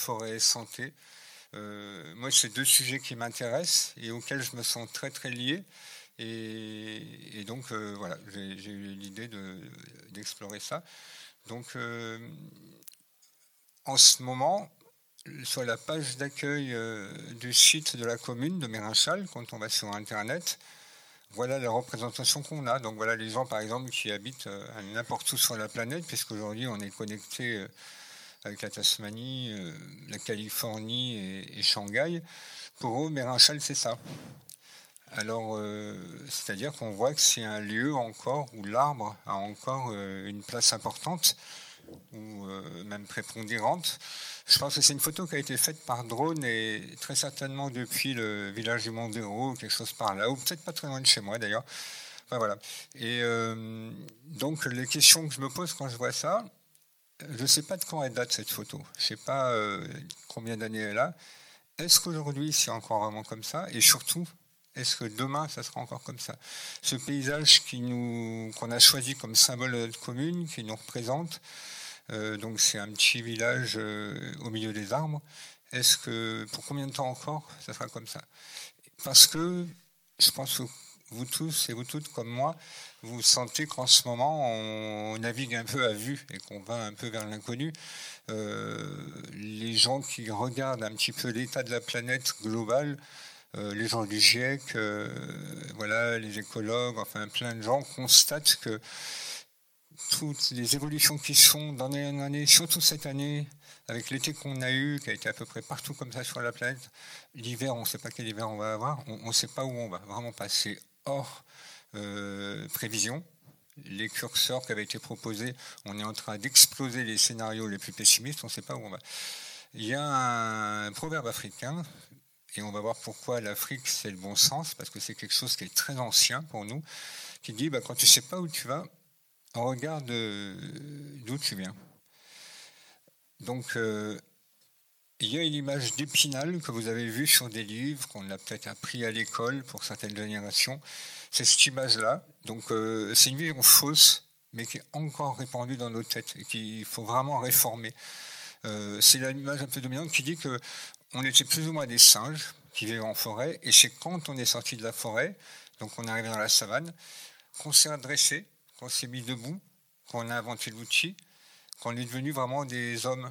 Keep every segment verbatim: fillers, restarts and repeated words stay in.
forêt, santé. Euh, moi, c'est deux sujets qui m'intéressent et auxquels je me sens très très lié. Et, et donc, euh, voilà, j'ai, j'ai eu l'idée de, d'explorer ça. Donc, euh, en ce moment, sur la page d'accueil euh, du site de la commune de Mérinchal, quand on va sur Internet, voilà la représentation qu'on a. Donc, voilà les gens, par exemple, qui habitent euh, n'importe où sur la planète, puisqu'aujourd'hui, on est connecté euh, avec la Tasmanie, euh, la Californie et, et Shanghai. Pour eux, Mérinchal, c'est ça. Alors, euh, c'est-à-dire qu'on voit que c'est un lieu encore où l'arbre a encore euh, une place importante, ou euh, même prépondérante. Je pense que c'est une photo qui a été faite par drone et très certainement depuis le village du Mondero, quelque chose par là, ou peut-être pas très loin de chez moi d'ailleurs. Enfin, voilà. Et euh, donc, les questions que je me pose quand je vois ça, je ne sais pas de quand elle date cette photo. Je ne sais pas euh, combien d'années elle a. Est-ce qu'aujourd'hui c'est encore vraiment comme ça? Et surtout, est-ce que demain ça sera encore comme ça? Ce paysage qui nous, qu'on a choisi comme symbole de notre commune, qui nous représente, euh, donc c'est un petit village euh, au milieu des arbres. Est-ce que pour combien de temps encore ça sera comme ça? Parce que je pense que vous tous et vous toutes comme moi, vous sentez qu'en ce moment on navigue un peu à vue et qu'on va un peu vers l'inconnu. Euh, les gens qui regardent un petit peu l'état de la planète globale, euh, les gens du GIEC, euh, voilà, les écologues, enfin plein de gens constatent que toutes les évolutions qui sont d'année en année, surtout cette année, avec l'été qu'on a eu, qui a été à peu près partout comme ça sur la planète, l'hiver, on ne sait pas quel hiver on va avoir, on ne sait pas où on va, vraiment passer hors euh, prévision. Les curseurs qui avaient été proposés, on est en train d'exploser les scénarios les plus pessimistes, on ne sait pas où on va. Il y a un proverbe africain, et on va voir pourquoi l'Afrique c'est le bon sens, parce que c'est quelque chose qui est très ancien pour nous, qui dit bah, quand tu ne sais pas où tu vas, regarde d'où tu viens. Donc, euh, il y a une image d'Épinal que vous avez vue sur des livres, qu'on a peut-être appris à l'école pour certaines générations. C'est cette image-là. Donc, euh, c'est une vision fausse, mais qui est encore répandue dans nos têtes et qu'il faut vraiment réformer. Euh, c'est l'image un peu dominante qui dit qu'on était plus ou moins des singes qui vivaient en forêt, et c'est quand on est sorti de la forêt, donc on est arrivé dans la savane, qu'on s'est adressé, qu'on s'est mis debout, qu'on a inventé l'outil, qu'on est devenu vraiment des hommes.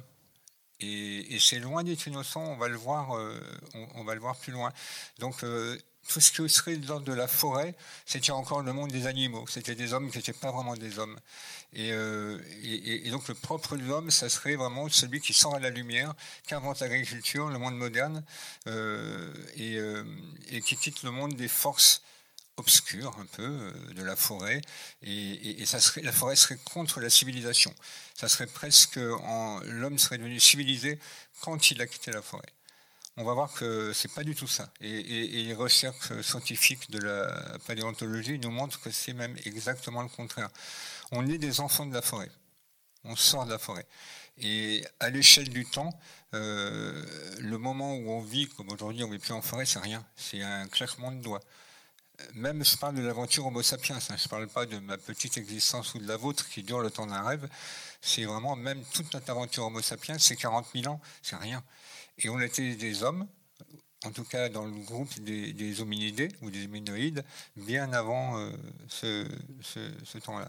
Et, et c'est loin d'être innocent, on va le voir, euh, on, on va le voir plus loin. Donc euh, tout ce qui serait de l'ordre de la forêt, c'était encore le monde des animaux. C'était des hommes qui n'étaient pas vraiment des hommes. Et, euh, et, et donc le propre de l'homme, ça serait vraiment celui qui sort à la lumière, qui invente l'agriculture, le monde moderne, euh, et, euh, et qui quitte le monde des forces obscure un peu de la forêt, et, et, et ça serait, la forêt serait contre la civilisation. Ça serait presque en, l'homme serait devenu civilisé quand il a quitté la forêt. On va voir que c'est pas du tout ça. Et, et, et les recherches scientifiques de la paléontologie nous montrent que c'est même exactement le contraire. On est des enfants de la forêt. On sort de la forêt. Et à l'échelle du temps, euh, le moment où on vit, comme aujourd'hui on ne vit plus en forêt, c'est rien. C'est un claquement de doigts. Même je parle de l'aventure Homo sapiens, hein, je ne parle pas de ma petite existence ou de la vôtre qui dure le temps d'un rêve. C'est vraiment, même toute notre aventure Homo sapiens, c'est quarante mille ans, c'est rien. Et on était des hommes, en tout cas dans le groupe des, des hominidés ou des hominoïdes, bien avant euh, ce, ce, ce temps-là.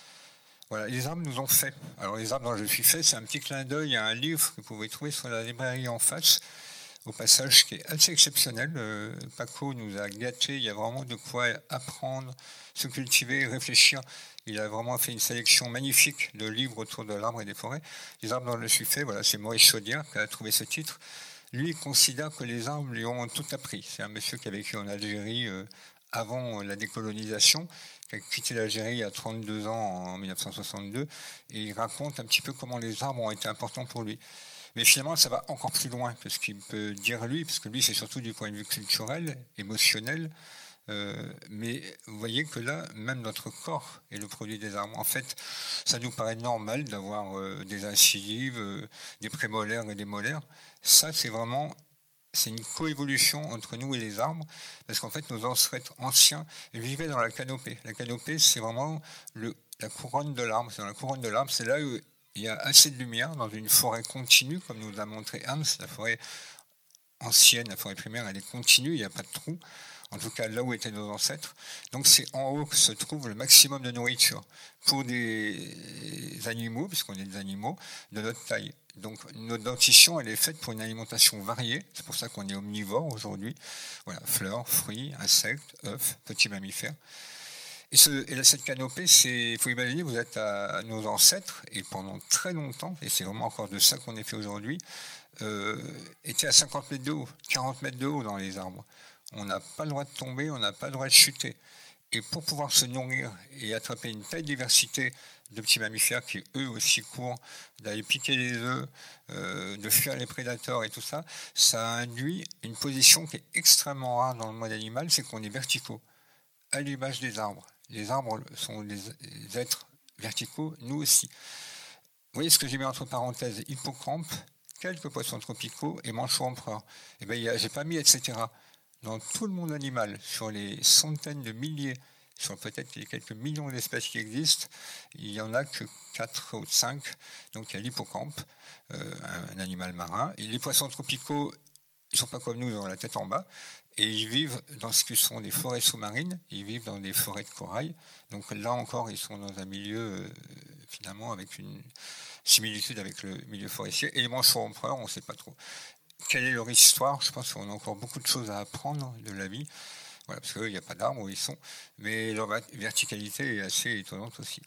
Voilà, les arbres nous ont fait. Alors les arbres dont je suis fait, c'est un petit clin d'œil à un livre que vous pouvez trouver sur la librairie en face, au passage qui est assez exceptionnel. Euh, Paco nous a gâtés, il y a vraiment de quoi apprendre, se cultiver, réfléchir. Il a vraiment fait une sélection magnifique de livres autour de l'arbre et des forêts. Les arbres dont je suis fait, voilà, c'est Maurice Chaudière qui a trouvé ce titre. Lui, il considère que les arbres lui ont tout appris. C'est un monsieur qui a vécu en Algérie euh, avant la décolonisation, qui a quitté l'Algérie à trente-deux ans en mille neuf cent soixante-deux, et il raconte un petit peu comment les arbres ont été importants pour lui. Mais finalement, ça va encore plus loin que ce qu'il peut dire lui, parce que lui, c'est surtout du point de vue culturel, émotionnel. Euh, mais vous voyez que là, même notre corps est le produit des arbres. En fait, ça nous paraît normal d'avoir euh, des incisives, euh, des prémolaires et des molaires. Ça, c'est vraiment, c'est une coévolution entre nous et les arbres, parce qu'en fait, nos ancêtres anciens vivaient dans la canopée. La canopée, c'est vraiment le, la couronne de l'arbre. C'est dans la couronne de l'arbre, c'est là où il y a assez de lumière dans une forêt continue, comme nous l'a montré Ernst. La forêt ancienne, la forêt primaire, elle est continue, il n'y a pas de trou. En tout cas, là où étaient nos ancêtres. Donc, c'est en haut que se trouve le maximum de nourriture pour des animaux, puisqu'on est des animaux, de notre taille. Donc, notre dentition, elle est faite pour une alimentation variée. C'est pour ça qu'on est omnivore aujourd'hui. Voilà, fleurs, fruits, insectes, œufs, petits mammifères. Et, ce, et là, cette canopée, c'est, il faut imaginer, vous êtes à, à nos ancêtres, et pendant très longtemps, et c'est vraiment encore de ça qu'on est fait aujourd'hui, euh, étaient à cinquante mètres de haut, quarante mètres de haut dans les arbres. On n'a pas le droit de tomber, on n'a pas le droit de chuter. Et pour pouvoir se nourrir et attraper une telle diversité de petits mammifères qui, eux aussi, courent, d'aller piquer les œufs, euh, de fuir les prédateurs et tout ça, ça induit une position qui est extrêmement rare dans le monde animal, c'est qu'on est verticaux, à l'image des arbres. Les arbres sont des, des êtres verticaux, nous aussi. Vous voyez ce que j'ai mis entre parenthèses, hippocampe, quelques poissons tropicaux et manchot empereur. Eh bien, j'ai pas mis et cetera. Dans tout le monde animal, sur les centaines de milliers, sur peut-être les quelques millions d'espèces qui existent, il n'y en a que quatre ou cinq. Donc il y a l'hippocampe, euh, un animal marin. Et les poissons tropicaux, ils ne sont pas comme nous, ils ont la tête en bas. Et ils vivent dans ce que sont des forêts sous-marines, ils vivent dans des forêts de corail. Donc là encore, ils sont dans un milieu, euh, finalement, avec une similitude avec le milieu forestier. Et les manchots empereurs, on ne sait pas trop. Quelle est leur histoire? Je pense qu'on a encore beaucoup de choses à apprendre de la vie, voilà, parce qu'il n'y a pas d'arbres où ils sont, mais leur verticalité est assez étonnante aussi.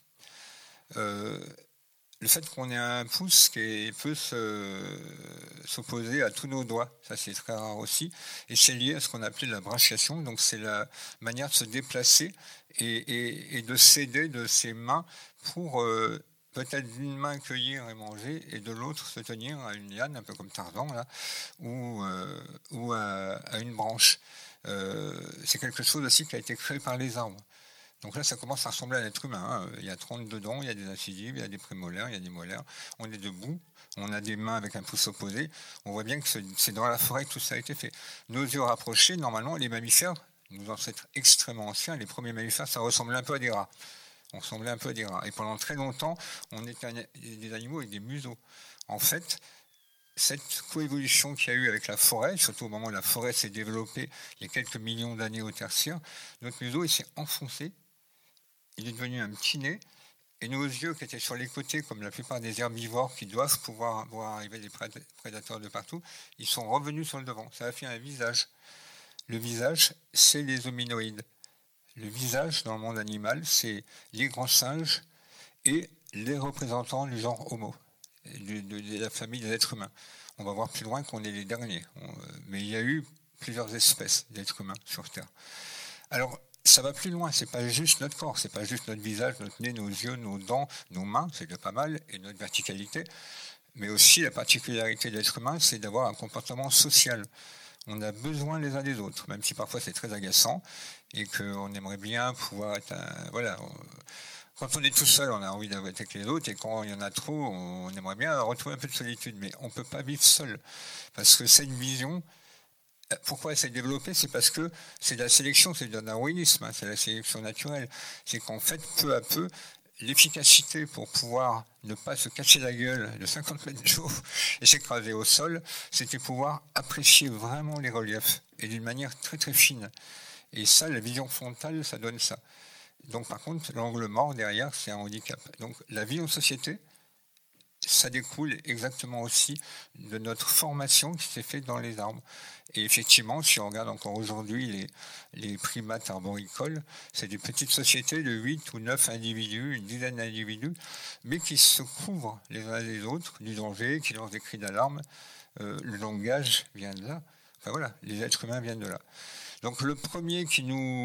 Euh, le fait qu'on ait un pouce qui peut se, s'opposer à tous nos doigts, ça c'est très rare aussi, et c'est lié à ce qu'on appelait la brachiation, donc c'est la manière de se déplacer et, et, et de s'aider de ses mains pour... Euh, peut-être d'une main cueillir et manger, et de l'autre se tenir à une liane, un peu comme Tarzan, là, ou, euh, ou à, à une branche. Euh, c'est quelque chose aussi qui a été créé par les arbres. Donc là, ça commence à ressembler à l'être humain. Hein. Il y a trente-deux dents, il y a des incisives, il y a des prémolaires, il y a des molaires. On est debout, on a des mains avec un pouce opposé. On voit bien que c'est dans la forêt que tout ça a été fait. Nos yeux rapprochés, normalement, les mammifères, nos ancêtres extrêmement anciens, les premiers mammifères, ça ressemblait un peu à des rats. On ressemblait un peu à des rats. Et pendant très longtemps, on était des animaux avec des museaux. En fait, cette coévolution qu'il y a eu avec la forêt, surtout au moment où la forêt s'est développée il y a quelques millions d'années au Tertiaire, notre museau il s'est enfoncé, il est devenu un petit nez, et nos yeux qui étaient sur les côtés, comme la plupart des herbivores qui doivent pouvoir voir arriver des prédateurs de partout, ils sont revenus sur le devant. Ça a fait un visage. Le visage, c'est les hominoïdes. Le visage dans le monde animal, c'est les grands singes et les représentants du genre Homo, de, de, de la famille des êtres humains. On va voir plus loin qu'on est les derniers. On, mais il y a eu plusieurs espèces d'êtres humains sur Terre. Alors, ça va plus loin. C'est pas juste notre corps, c'est pas juste notre visage, notre nez, nos yeux, nos dents, nos mains, c'est déjà pas mal, et notre verticalité. Mais aussi, la particularité de l'être humain, c'est d'avoir un comportement social. On a besoin les uns des autres, même si parfois c'est très agaçant et qu'on aimerait bien pouvoir être un, voilà. On, quand on est tout seul, on a envie d'être avec les autres, et quand il y en a trop, on aimerait bien retrouver un peu de solitude, mais on ne peut pas vivre seul, parce que cette vision, pourquoi elle s'est développée, c'est parce que c'est de la sélection, c'est du darwinisme, hein, c'est la sélection naturelle, c'est qu'en fait, peu à peu, l'efficacité pour pouvoir ne pas se casser la gueule de cinquante mètres de haut et s'écraser au sol, c'était pouvoir apprécier vraiment les reliefs, et d'une manière très très fine. Et ça, la vision frontale, ça donne ça. Donc par contre, l'angle mort derrière, c'est un handicap. Donc la vie en société, ça découle exactement aussi de notre formation qui s'est faite dans les arbres. Et effectivement, si on regarde encore aujourd'hui les, les primates arboricoles, c'est des petites sociétés de huit ou neuf individus, une dizaine d'individus, mais qui se couvrent les uns les autres du danger, qui lancent des cris d'alarme. Euh, le langage vient de là. Enfin voilà, les êtres humains viennent de là. Donc le premier qui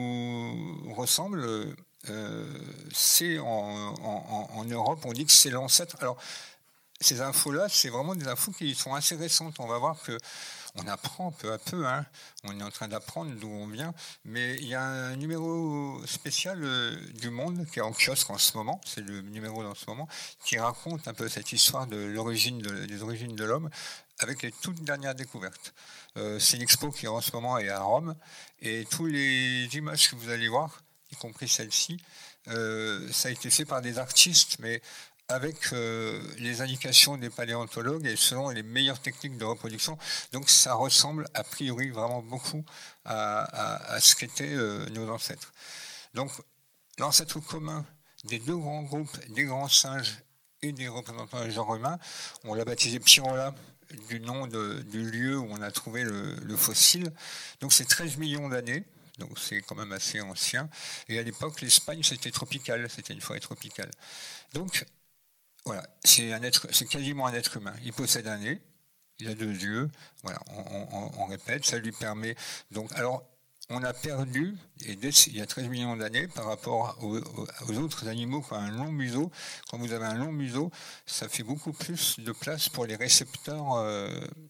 nous ressemble, euh, c'est en, en, en Europe, on dit que c'est l'ancêtre. Alors, ces infos-là, c'est vraiment des infos qui sont assez récentes. On va voir que on apprend peu à peu, hein. On est en train d'apprendre d'où on vient, mais il y a un numéro spécial euh, du Monde qui est en kiosque en ce moment, c'est le numéro dans ce moment, qui raconte un peu cette histoire de l'origine de, des origines de l'homme avec les toutes dernières découvertes. Euh, c'est l'expo qui en ce moment est à Rome, et tous les images que vous allez voir, y compris celle-ci, euh, ça a été fait par des artistes, mais avec euh, les indications des paléontologues et selon les meilleures techniques de reproduction. Donc ça ressemble a priori vraiment beaucoup à, à, à ce qu'étaient euh, nos ancêtres. Donc l'ancêtre commun des deux grands groupes, des grands singes et des représentants du genre humain, on l'a baptisé Pirola du nom de, du lieu où on a trouvé le, le fossile. Donc c'est treize millions d'années. Donc c'est quand même assez ancien. Et à l'époque, l'Espagne, c'était tropical, c'était une forêt tropicale. Donc voilà, c'est, un être, c'est quasiment un être humain. Il possède un nez, il a deux yeux, voilà, on, on, on répète, ça lui permet. Donc, alors, on a perdu, et dès, il y a treize millions d'années, par rapport aux, aux autres animaux qui ont un long museau. Quand vous avez un long museau, ça fait beaucoup plus de place pour les récepteurs euh,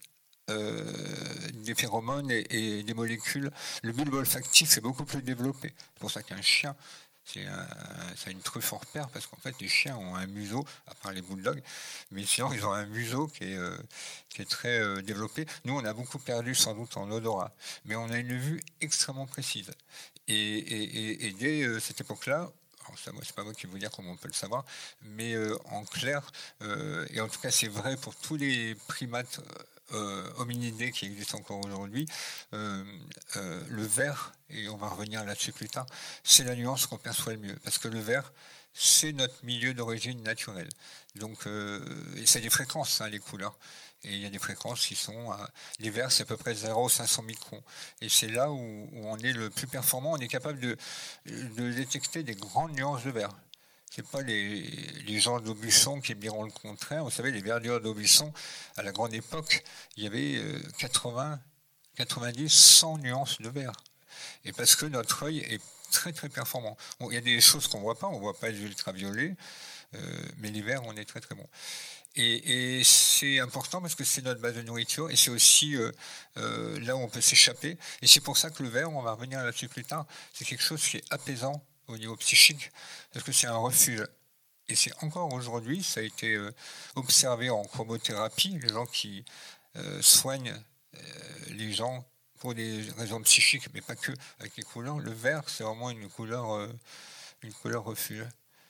euh, des phéromones et, et des molécules. Le bulbe olfactif est beaucoup plus développé. C'est pour ça qu'un chien, c'est, un, c'est une truffe hors pair, parce qu'en fait, les chiens ont un museau, à part les bulldogs, mais sinon, ils ont un museau qui est, euh, qui est très euh, développé. Nous, on a beaucoup perdu, sans doute, en odorat, mais on a une vue extrêmement précise. Et, et, et, et dès euh, cette époque-là, alors ça, moi, c'est pas moi qui vais vous dire comment on peut le savoir, mais euh, en clair, euh, et en tout cas, c'est vrai pour tous les primates Euh, hominidés qui existent encore aujourd'hui, euh, euh, le vert, et on va revenir là-dessus plus tard, c'est la nuance qu'on perçoit le mieux, parce que le vert, c'est notre milieu d'origine naturelle. Donc, euh, et c'est des fréquences, hein, les couleurs. Et il y a des fréquences qui sont, à, les verts, c'est à peu près zéro virgule cinq cents microns. Et c'est là où, où on est le plus performant, on est capable de, de détecter des grandes nuances de vert. C'est pas les, les gens d'Aubusson qui me diront le contraire. Vous savez, les verdures d'Aubusson, à la grande époque, il y avait quatre-vingts, quatre-vingt-dix, cent nuances de vert. Et parce que notre œil est très très performant. Bon, il y a des choses qu'on ne voit pas, on ne voit pas les ultraviolets, euh, mais les verts, on est très très bon. Et, et c'est important parce que c'est notre base de nourriture et c'est aussi euh, euh, là où on peut s'échapper. Et c'est pour ça que le vert, on va revenir là-dessus plus tard, c'est quelque chose qui est apaisant au niveau psychique, parce que c'est un refuge. Et c'est encore aujourd'hui, ça a été euh, observé en chromothérapie, les gens qui euh, soignent euh, les gens pour des raisons psychiques, mais pas que, avec les couleurs. Le vert, c'est vraiment une couleur, euh, une couleur refuge.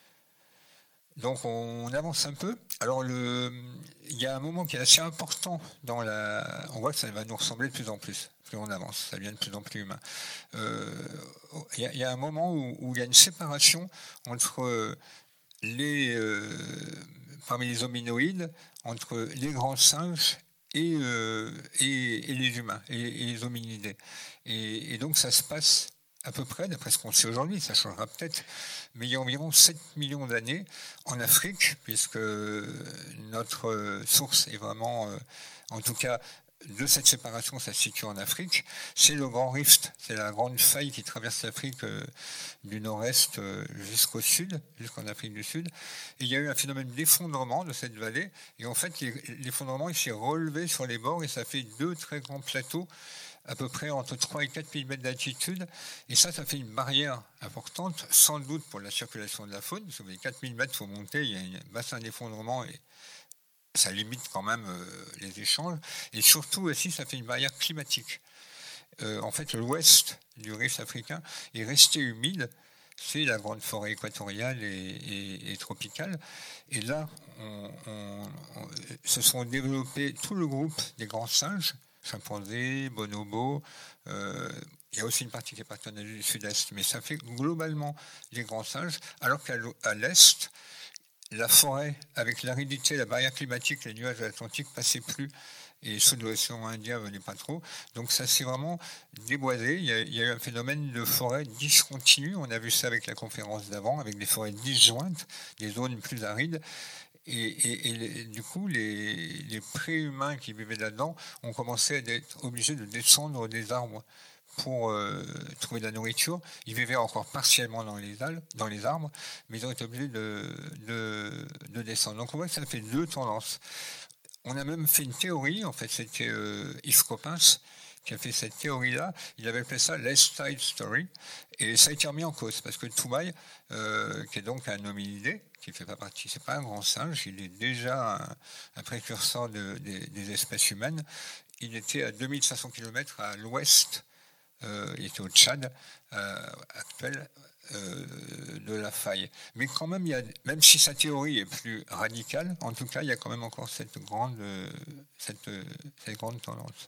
Donc on avance un peu. Alors le, il y a un moment qui est assez important dans la. On voit que ça va nous ressembler de plus en plus. Plus on avance, ça devient de plus en plus humain. Euh, il, y a, il y a un moment où, où il y a une séparation entre les, euh, parmi les hominoïdes, entre les grands singes et, euh, et, et les humains, et, et les hominidés. Et, et donc ça se passe à peu près, d'après ce qu'on sait aujourd'hui, ça changera peut-être, mais il y a environ sept millions d'années en Afrique, puisque notre source est vraiment, en tout cas, de cette séparation, ça se situe en Afrique. C'est le Grand Rift, c'est la grande faille qui traverse l'Afrique euh, du nord-est euh, jusqu'au sud, jusqu'en Afrique du Sud. Et il y a eu un phénomène d'effondrement de cette vallée. Et en fait, l'effondrement, il s'est relevé sur les bords et ça fait deux très grands plateaux, à peu près entre trois et quatre millimètres d'altitude. Et ça, ça fait une barrière importante, sans doute pour la circulation de la faune. Parce que les quatre millimètres, il faut monter, il y a un bassin d'effondrement et ça limite quand même euh, les échanges. Et surtout aussi, ça fait une barrière climatique. Euh, en fait, l'ouest du rift africain est resté humide. C'est la grande forêt équatoriale et, et, et tropicale. Et là, on, on, on, se sont développés tout le groupe des grands singes, chimpanzés, bonobos. Euh, il y a aussi une partie qui est partie en Asie du Sud-Est, mais ça fait globalement les grands singes, alors qu'à l'est, la forêt, avec l'aridité, la barrière climatique, les nuages de l'Atlantique ne passaient plus et ceux de l'océan Indien ne venaient pas trop. Donc ça s'est vraiment déboisé. Il y, a, il y a eu un phénomène de forêt discontinue. On a vu ça avec la conférence d'avant, avec des forêts disjointes, des zones plus arides. Et, et, et du coup, les, les préhumains qui vivaient là-dedans ont commencé à être obligés de descendre des arbres pour euh, trouver de la nourriture. Ils vivaient encore partiellement dans les, algues, dans les arbres, mais ils ont été obligés de, de, de descendre. Donc on voit que ça fait deux tendances. On a même fait une théorie, en fait c'était euh, Yves Coppens qui a fait cette théorie-là. Il avait appelé ça l'East Side Story, et ça a été remis en cause, parce que Toumaï, euh, qui est donc un hominidé, qui ne fait pas partie, c'est pas un grand singe, il est déjà un, un précurseur de, de, des espèces humaines. Il était à deux mille cinq cents kilomètres à l'ouest euh, était au Tchad euh, actuel euh, de la faille. Mais quand même, il y a, même si sa théorie est plus radicale, en tout cas, il y a quand même encore cette grande, euh, cette, euh, cette grande tendance.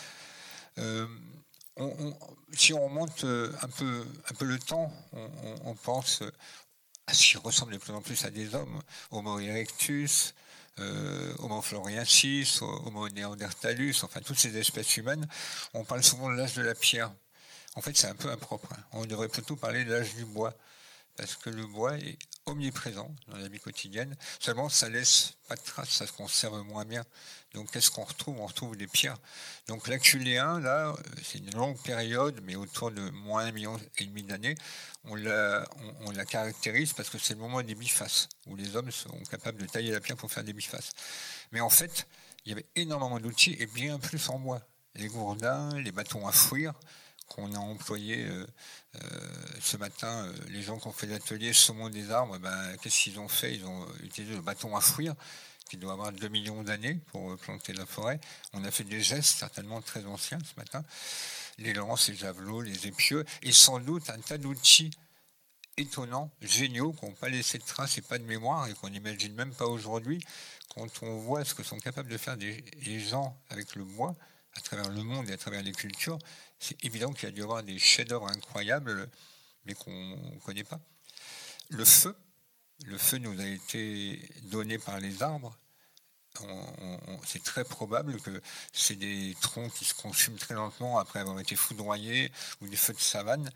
Euh, on, on, si on remonte un peu, un peu le temps, on, on, on pense à ce qui ressemble de plus en plus à des hommes, Homo erectus, euh, Homo floresiensis, Homo neanderthalus, enfin toutes ces espèces humaines. On parle souvent de l'âge de la pierre. En fait, c'est un peu impropre. Hein. On devrait plutôt parler de l'âge du bois, parce que le bois est omniprésent dans la vie quotidienne. Seulement, ça laisse pas de traces, ça se conserve moins bien. Donc, qu'est-ce qu'on retrouve? On retrouve des pierres. Donc, l'Aculéen, là, c'est une longue période, mais autour de moins un million et demi d'années, on la, on, on la caractérise parce que c'est le moment des bifaces, où les hommes sont capables de tailler la pierre pour faire des bifaces. Mais en fait, il y avait énormément d'outils et bien plus en bois. Les gourdins, les bâtons à fouir, qu'on a employé euh, euh, ce matin, euh, les gens qui ont fait l'atelier saumon des arbres, ben, qu'est-ce qu'ils ont fait? Ils ont utilisé le bâton à fouir, qui doit avoir deux millions d'années pour planter la forêt. On a fait des gestes certainement très anciens ce matin, les lances, les javelots, les épieux, et sans doute un tas d'outils étonnants, géniaux, qui n'ont pas laissé de traces et pas de mémoire, et qu'on n'imagine même pas aujourd'hui, quand on voit ce que sont capables de faire des, les gens avec le bois, à travers le monde et à travers les cultures. C'est évident qu'il y a dû y avoir des chefs-d'œuvre incroyables, mais qu'on ne connaît pas. Le feu, le feu nous a été donné par les arbres. On, on, c'est très probable que c'est des troncs qui se consument très lentement après avoir été foudroyés, ou des feux de savane,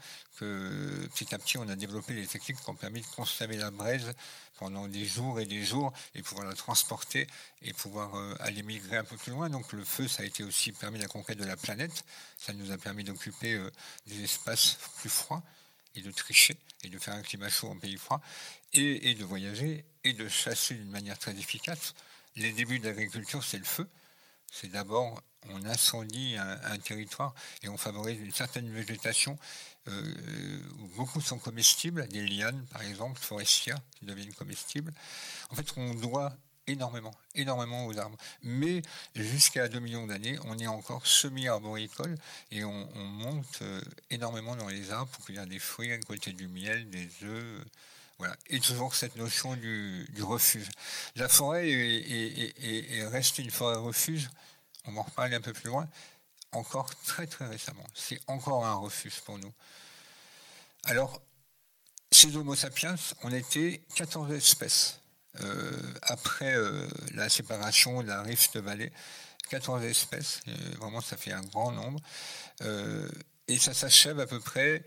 que petit à petit on a développé les techniques qui ont permis de conserver la braise pendant des jours et des jours et pouvoir la transporter et pouvoir euh, aller migrer un peu plus loin. Donc le feu, ça a été aussi permis la conquête de la planète, ça nous a permis d'occuper euh, des espaces plus froids et de tricher et de faire un climat chaud en pays froid et, et de voyager et de chasser d'une manière très efficace. Les débuts de l'agriculture, c'est le feu. C'est d'abord, on incendie un, un territoire et on favorise une certaine végétation euh, où beaucoup sont comestibles, des lianes par exemple, forestières qui deviennent comestibles. En fait, on doit énormément, énormément aux arbres. Mais jusqu'à deux millions d'années, on est encore semi-arboricole et on, on monte euh, énormément dans les arbres pour cueillir des fruits, à côté du miel, des œufs. Voilà. Et toujours cette notion du, du refuge. La forêt est, est, est, est restée une forêt refuge, on va en reparler un peu plus loin, encore très très récemment. C'est encore un refuge pour nous. Alors, chez Homo sapiens, on était quatorze espèces. Euh, après euh, la séparation de la Rift Valley, quatorze espèces, euh, vraiment ça fait un grand nombre. Euh, et ça s'achève à peu près...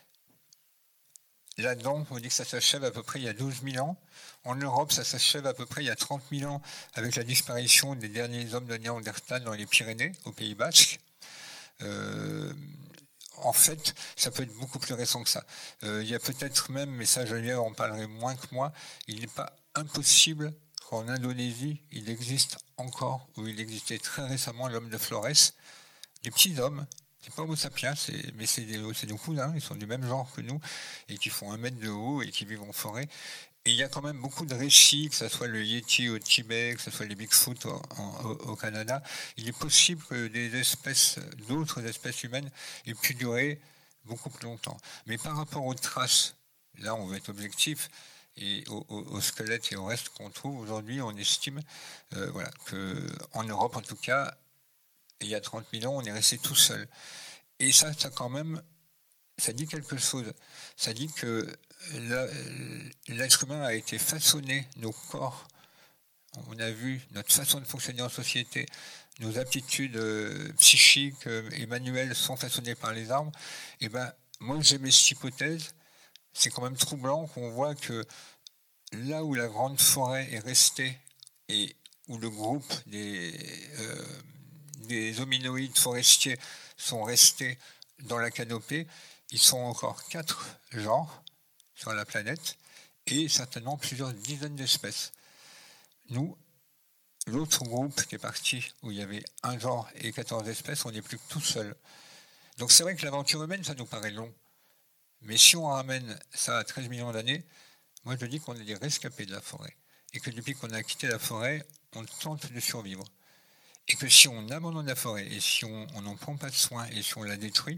Là-dedans, on dit que ça s'achève à peu près il y a douze mille ans. En Europe, ça s'achève à peu près il y a trente mille ans avec la disparition des derniers hommes de Néandertal dans les Pyrénées, au Pays Basque. Euh, en fait, ça peut être beaucoup plus récent que ça. Euh, il y a peut-être même, mais ça, Geneviève en parlerait moins que moi, il n'est pas impossible qu'en Indonésie, il existe encore, ou il existait très récemment, l'homme de Flores, des petits hommes. C'est pas Homo sapiens, c'est, mais c'est des, c'est des cousins, ils sont du même genre que nous, et qui font un mètre de haut et qui vivent en forêt. Et il y a quand même beaucoup de récits, que ce soit le Yéti au Tibet, que ce soit les Bigfoot au, au, au Canada. Il est possible que des espèces, d'autres espèces humaines aient pu durer beaucoup plus longtemps. Mais par rapport aux traces, là on veut être objectif, et au, au, au squelette et au reste qu'on trouve aujourd'hui, on estime euh, voilà, qu'en Europe en tout cas, il y a trente mille ans, on est resté tout seul. Et ça, ça quand même, ça dit quelque chose. Ça dit que la, l'être humain a été façonné, nos corps, on a vu notre façon de fonctionner en société, nos aptitudes euh, psychiques euh, et manuelles sont façonnées par les arbres. Et ben, moi j'aimais cette hypothèse. C'est quand même troublant qu'on voit que là où la grande forêt est restée et où le groupe des euh, des hominoïdes forestiers sont restés dans la canopée, ils sont encore quatre genres sur la planète et certainement plusieurs dizaines d'espèces. Nous, l'autre groupe qui est parti, où il y avait un genre et quatorze espèces, on n'est plus que tout seul. Donc c'est vrai que l'aventure humaine, ça nous paraît long. Mais si on ramène ça à treize millions d'années, moi je dis qu'on est des rescapés de la forêt. Et que depuis qu'on a quitté la forêt, on tente de survivre. Et que si on abandonne la forêt et si on n'en prend pas de soin et si on la détruit,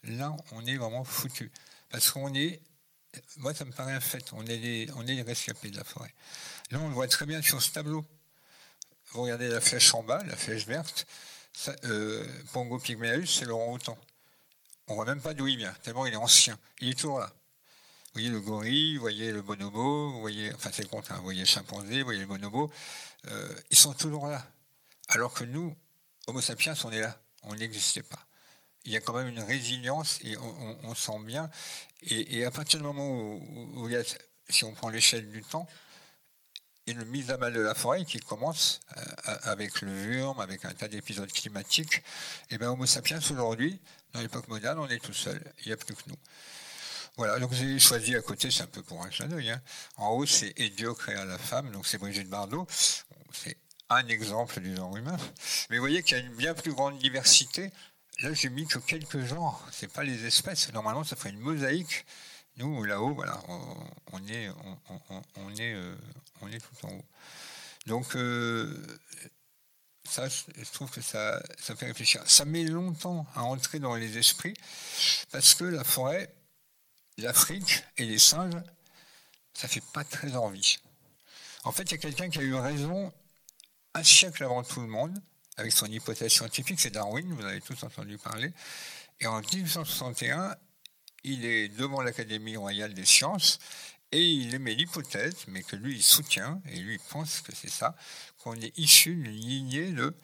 là, on est vraiment foutu. Parce qu'on est, moi, ça me paraît un fait, on est les, on est les rescapés de la forêt. Là, on le voit très bien sur ce tableau. Vous regardez la flèche en bas, la flèche verte, ça, euh, Pongo pygmaeus, c'est l'orang-outan. On ne voit même pas d'où il vient, tellement il est ancien. Il est toujours là. Vous voyez le gorille, vous voyez le bonobo, vous voyez, enfin c'est le contraire, vous voyez le chimpanzé, vous voyez le bonobo, euh, ils sont toujours là. Alors que nous, Homo sapiens, on est là, on n'existait pas. Il y a quand même une résilience et on, on, on sent bien. Et, et à partir du moment où, où, où il y a, si on prend l'échelle du temps, et le mise à mal de la forêt qui commence euh, avec le Wurm, avec un tas d'épisodes climatiques, et bien Homo sapiens aujourd'hui, dans l'époque moderne, on est tout seul, il n'y a plus que nous. Voilà, donc j'ai choisi à côté, c'est un peu pour un clin d'œil, hein. En haut, c'est « Et Dieu créa la femme », donc c'est Brigitte Bardot. Bon, c'est un exemple du genre humain. Mais vous voyez qu'il y a une bien plus grande diversité. Là, j'ai mis que quelques genres, c'est pas les espèces. Normalement, ça ferait une mosaïque. Nous, là-haut, voilà, on, on, est, on, on, on, est, euh, on est tout en haut. Donc, euh, ça, je trouve que ça, ça fait réfléchir. Ça met longtemps à entrer dans les esprits, parce que la forêt, l'Afrique et les singes, ça fait pas très envie. En fait, il y a quelqu'un qui a eu raison un siècle avant tout le monde, avec son hypothèse scientifique, c'est Darwin, vous avez tous entendu parler. Et en dix-huit cent soixante et un, il est devant l'Académie royale des sciences et il émet l'hypothèse, mais que lui, il soutient, et lui, il pense que c'est ça, qu'on est issu d'une lignée de...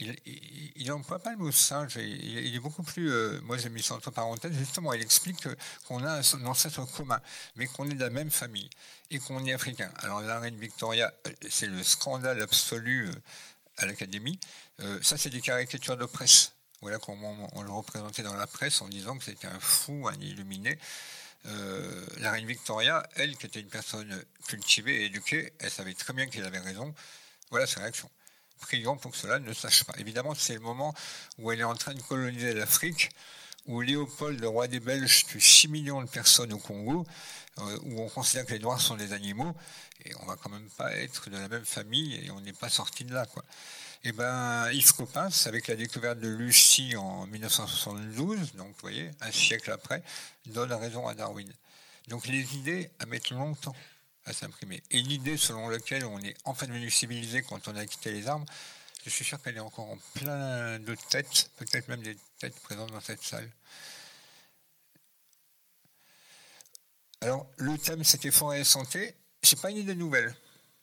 Il n'emploie pas le mot singe, il, il est beaucoup plus... Euh, moi, j'ai mis ça entre parenthèses, justement, il explique que, qu'on a un ancêtre commun, mais qu'on est de la même famille, et qu'on est africain. Alors, la reine Victoria, c'est le scandale absolu euh, à l'Académie. Euh, ça, c'est des caricatures de presse. Voilà comment on le représentait dans la presse en disant que c'était un fou, un illuminé. Euh, la reine Victoria, elle, qui était une personne cultivée et éduquée, elle savait très bien qu'elle avait raison. Voilà sa réaction. Prions pour que cela ne sache pas. Évidemment, c'est le moment où elle est en train de coloniser l'Afrique, où Léopold, le roi des Belges, tue six millions de personnes au Congo, euh, où on considère que les Noirs sont des animaux, et on va quand même pas être de la même famille, et on n'est pas sorti de là, quoi. Et ben, Yves Coppens, avec la découverte de Lucie en mille neuf cent soixante-douze, donc vous voyez, un siècle après, donne raison à Darwin. Donc les idées à mettre longtemps à s'imprimer. Et l'idée selon laquelle on est enfin devenu civilisé quand on a quitté les armes, je suis sûr qu'elle est encore en plein de têtes, peut-être même des têtes présentes dans cette salle. Alors, le thème, c'était forêt et santé. C'est pas une idée nouvelle.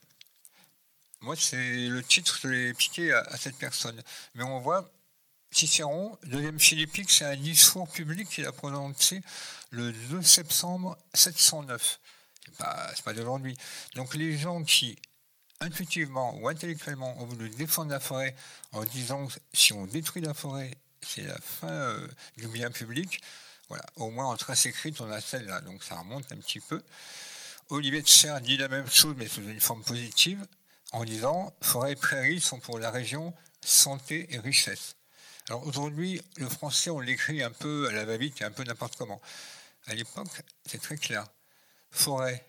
Moi, c'est le titre que je l'ai piqué à, à cette personne. Mais on voit, Cicéron, deuxième Philippique, c'est un discours public qu'il a prononcé le deux septembre sept cent neuf. C'est pas, c'est pas d'aujourd'hui. Donc les gens qui, intuitivement ou intellectuellement, ont voulu défendre la forêt en disant que si on détruit la forêt, c'est la fin euh, du bien public, voilà, au moins en trace écrite, on a celle-là. Donc ça remonte un petit peu. Olivier de Serres dit la même chose, mais sous une forme positive, en disant « Forêt et prairies sont pour la région santé et richesse ». Alors aujourd'hui, le français, on l'écrit un peu à la va-vite et un peu n'importe comment. À l'époque, c'est très clair. Forêt,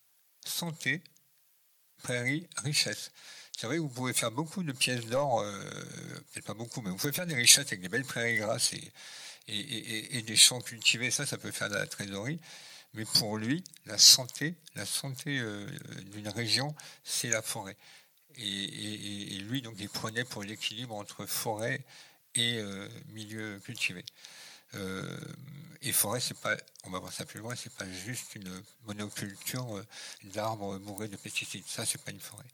santé, prairies, richesse. C'est vrai que vous pouvez faire beaucoup de pièces d'or, euh, peut-être pas beaucoup, mais vous pouvez faire des richesses avec des belles prairies grasses et, et, et, et des champs cultivés, ça, ça peut faire de la trésorerie. Mais pour lui, la santé, la santé euh, d'une région, c'est la forêt. Et, et, et lui, donc, il prenait pour l'équilibre entre forêt et euh, milieu cultivé. Euh, et forêt, c'est pas, on va voir ça plus loin, c'est pas juste une monoculture euh, d'arbres bourrés de pesticides. Ça, c'est pas une forêt.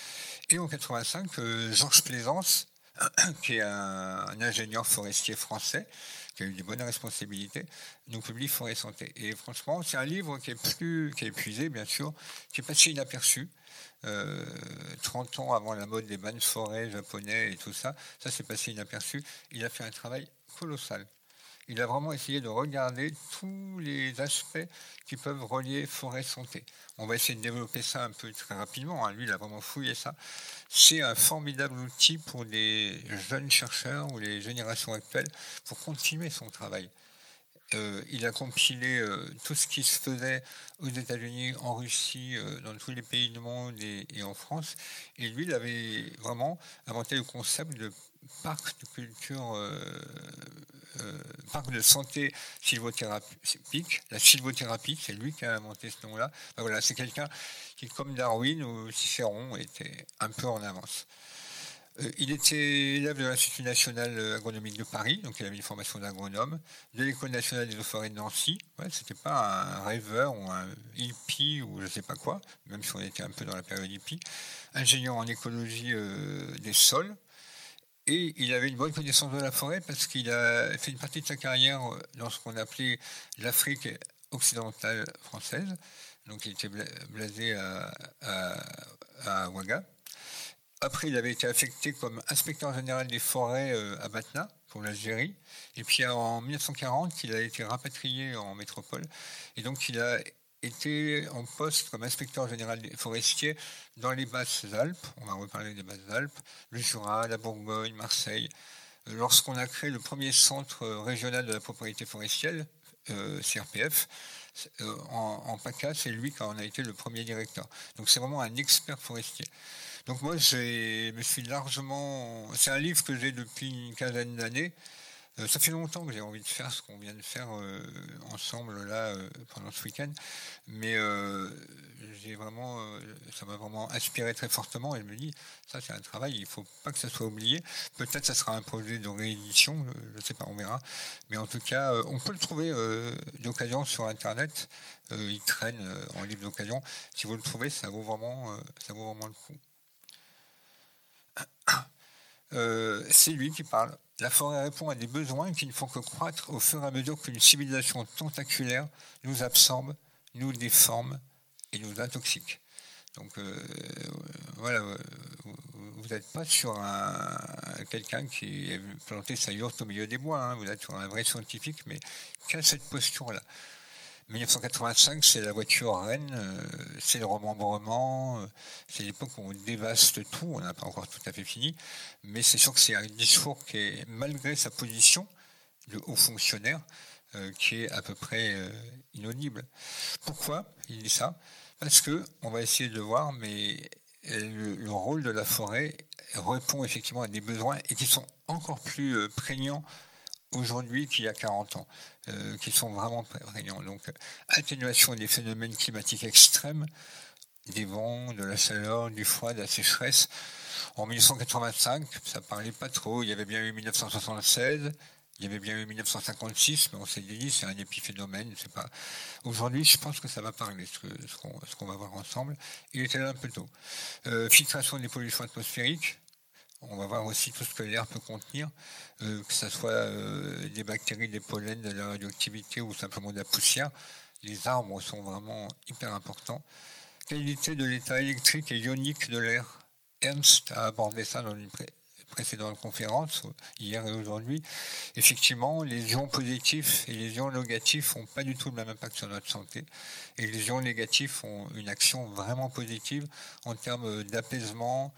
Et en quatre-vingt-cinq, euh, Georges Plaisance, qui est un, un ingénieur forestier français, qui a eu des bonnes responsabilités, nous publie Forêt et Santé. Et franchement, c'est un livre qui est plus, qui est épuisé, bien sûr, qui est passé inaperçu. Euh, trente ans avant la mode des bains de forêt japonais et tout ça, ça s'est passé inaperçu. Il a fait un travail colossal. Il a vraiment essayé de regarder tous les aspects qui peuvent relier forêt-santé. On va essayer de développer ça un peu très rapidement. Hein. Lui, il a vraiment fouillé ça. C'est un formidable outil pour les jeunes chercheurs ou les générations actuelles pour continuer son travail. Euh, il a compilé euh, tout ce qui se faisait aux États-Unis, en Russie, euh, dans tous les pays du monde et, et en France. Et lui, il avait vraiment inventé le concept de parc de culture euh, euh, parc de santé sylvothérapique. La sylvothérapie, c'est lui qui a inventé ce nom-là. Ben voilà, c'est quelqu'un qui, comme Darwin ou Cicéron, était un peu en avance. Euh, il était élève de l'Institut national agronomique de Paris, donc il avait une formation d'agronome, de l'École nationale des eaux forêts de Nancy. Ouais, c'était pas un rêveur ou un hippie ou je sais pas quoi, même si on était un peu dans la période hippie. Ingénieur en écologie euh, des sols. Et il avait une bonne connaissance de la forêt parce qu'il a fait une partie de sa carrière dans ce qu'on appelait l'Afrique occidentale française. Donc il était blasé à, à, à Ouaga. Après, il avait été affecté comme inspecteur général des forêts à Batna, pour l'Algérie. Et puis en mille neuf cent quarante, il a été rapatrié en métropole. Et donc il a été en poste comme inspecteur général des forestiers dans les Basses-Alpes. On va reparler des Basses-Alpes, le Jura, la Bourgogne, Marseille. Lorsqu'on a créé le premier centre régional de la propriété forestière, euh, C R P F, euh, en, en PACA, c'est lui qui en a été le premier directeur. Donc c'est vraiment un expert forestier. Donc moi, je me suis largement... C'est un livre que j'ai depuis une quinzaine d'années. Euh, ça fait longtemps que j'ai envie de faire ce qu'on vient de faire euh, ensemble là euh, pendant ce week-end. Mais euh, j'ai vraiment, euh, ça m'a vraiment inspiré très fortement. Et je me dis, ça c'est un travail, il ne faut pas que ça soit oublié. Peut-être ça sera un projet de réédition, je ne sais pas, on verra. Mais en tout cas, euh, on peut le trouver euh, d'occasion sur Internet. Euh, il traîne euh, en livre d'occasion. Si vous le trouvez, ça vaut vraiment, euh, ça vaut vraiment le coup. Euh, c'est lui qui parle. La forêt répond à des besoins qui ne font que croître au fur et à mesure qu'une civilisation tentaculaire nous absorbe, nous déforme et nous intoxique. Donc euh, voilà, vous n'êtes pas sur un, quelqu'un qui a planté sa yourte au milieu des bois, hein, vous êtes sur un vrai scientifique, mais qui a cette posture-là. mille neuf cent quatre-vingt-cinq, c'est la voiture reine, euh, c'est le remembrement, euh, c'est l'époque où on dévaste tout, on n'a pas encore tout à fait fini, mais c'est sûr que c'est un discours qui est, malgré sa position de haut fonctionnaire, euh, qui est à peu près euh, inaudible. Pourquoi il dit ça? Parce que, on va essayer de voir, mais le, le rôle de la forêt répond effectivement à des besoins et qui sont encore plus euh, prégnants aujourd'hui qu'il y a quarante ans, euh, qui sont vraiment prégnants. Donc, atténuation des phénomènes climatiques extrêmes, des vents, de la chaleur, du froid, de la sécheresse. En mille neuf cent quatre-vingt-cinq, ça parlait pas trop. Il y avait bien eu mille neuf cent soixante-seize, il y avait bien eu mille neuf cent cinquante-six, mais on s'est dit, c'est un épiphénomène. C'est pas... Aujourd'hui, je pense que ça va parler, ce, que, ce, qu'on, ce qu'on va voir ensemble. Il était là un peu tôt. Euh, filtration des pollutions atmosphériques. On va voir aussi tout ce que l'air peut contenir, euh, que ce soit euh, des bactéries, des pollens, de la radioactivité ou simplement de la poussière. Les arbres sont vraiment hyper importants. Qualité de l'état électrique et ionique de l'air. Ernst a abordé ça dans une pré- précédente conférence, hier et aujourd'hui. Effectivement, les ions positifs et les ions négatifs n'ont pas du tout le même impact sur notre santé. Et les ions négatifs ont une action vraiment positive en termes d'apaisement,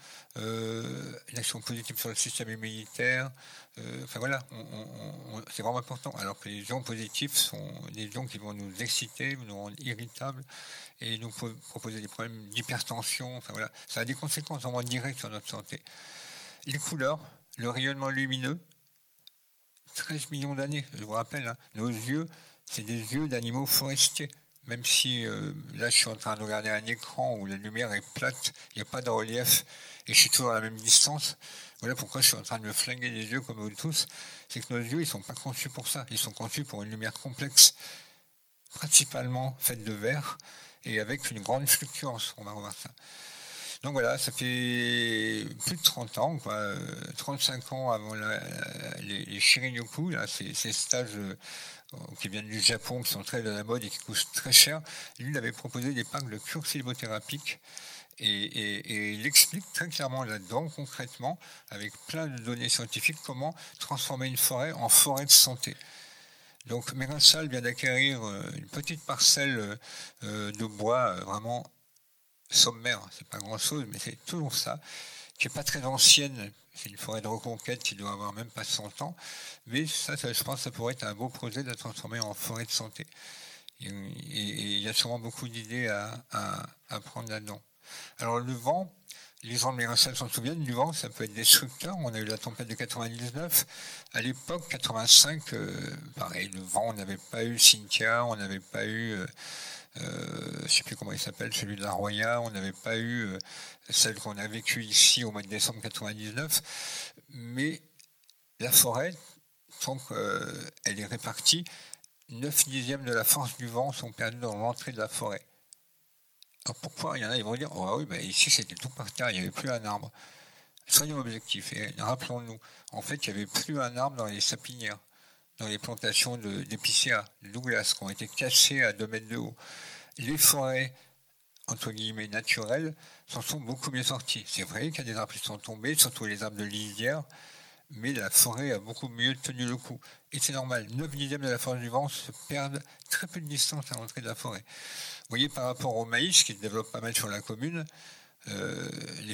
euh, une action positive sur le système immunitaire. Euh, enfin voilà, on, on, on, c'est vraiment important. Alors que les ions positifs sont des ions qui vont nous exciter, nous rendre irritables et nous proposer des problèmes d'hypertension. Enfin voilà, ça a des conséquences vraiment directes sur notre santé. Les couleurs, le rayonnement lumineux, treize millions d'années, je vous rappelle, hein, nos yeux, c'est des yeux d'animaux forestiers. Même si euh, là, je suis en train de regarder un écran où la lumière est plate, il n'y a pas de relief, et je suis toujours à la même distance. Voilà pourquoi je suis en train de me flinguer les yeux comme vous tous. C'est que nos yeux, ils ne sont pas conçus pour ça. Ils sont conçus pour une lumière complexe, principalement faite de verre, et avec une grande fluctuance. On va revoir ça. Donc voilà, ça fait plus de trente ans, quoi, trente-cinq ans avant la, la, les, les Shirin-yoku, là, ces, ces stages euh, qui viennent du Japon, qui sont très de la mode et qui coûtent très cher. Lui, il avait proposé des packs de cure sylvothérapique et, et, et il explique très clairement là-dedans, concrètement, avec plein de données scientifiques, comment transformer une forêt en forêt de santé. Donc Mérensal vient d'acquérir une petite parcelle euh, de bois euh, vraiment sommaire, c'est pas grand chose, mais c'est toujours ça, qui est pas très ancienne, c'est une forêt de reconquête qui doit avoir même pas cent ans, mais ça, ça je pense que ça pourrait être un beau projet de la transformer en forêt de santé. Et, et, et il y a sûrement beaucoup d'idées à, à, à prendre là-dedans. Alors le vent, Les gens de Mérasol s'en souviennent, du vent, ça peut être destructeur. On a eu la tempête de quatre-vingt-dix-neuf. À l'époque, quatre-vingt-cinq, euh, pareil, le vent, on n'avait pas eu Cynthia, on n'avait pas eu, euh, euh, je ne sais plus comment il s'appelle, celui de la Roya, on n'avait pas eu euh, celle qu'on a vécue ici au mois de décembre quatre-vingt-dix-neuf. Mais la forêt, tant qu'elle est répartie, neuf dixièmes de la force du vent sont perdus dans l'entrée de la forêt. Alors pourquoi il y en a, ils vont dire, oh oui, bah ici c'était tout par terre, il n'y avait plus un arbre. Soyons objectifs et rappelons-nous, en fait, il n'y avait plus un arbre dans les sapinières, dans les plantations d'épicéas, de, de Douglas, qui ont été cassées à deux mètres de haut. Les forêts, entre guillemets, naturelles, s'en sont beaucoup mieux sorties. C'est vrai qu'il y a des arbres qui sont tombés, surtout les arbres de lisière, mais la forêt a beaucoup mieux tenu le coup. Et c'est normal, neuf dixièmes de la force du vent se perdent très peu de distance à l'entrée de la forêt. Vous voyez, par rapport au maïs, qui se développe pas mal sur la commune, euh,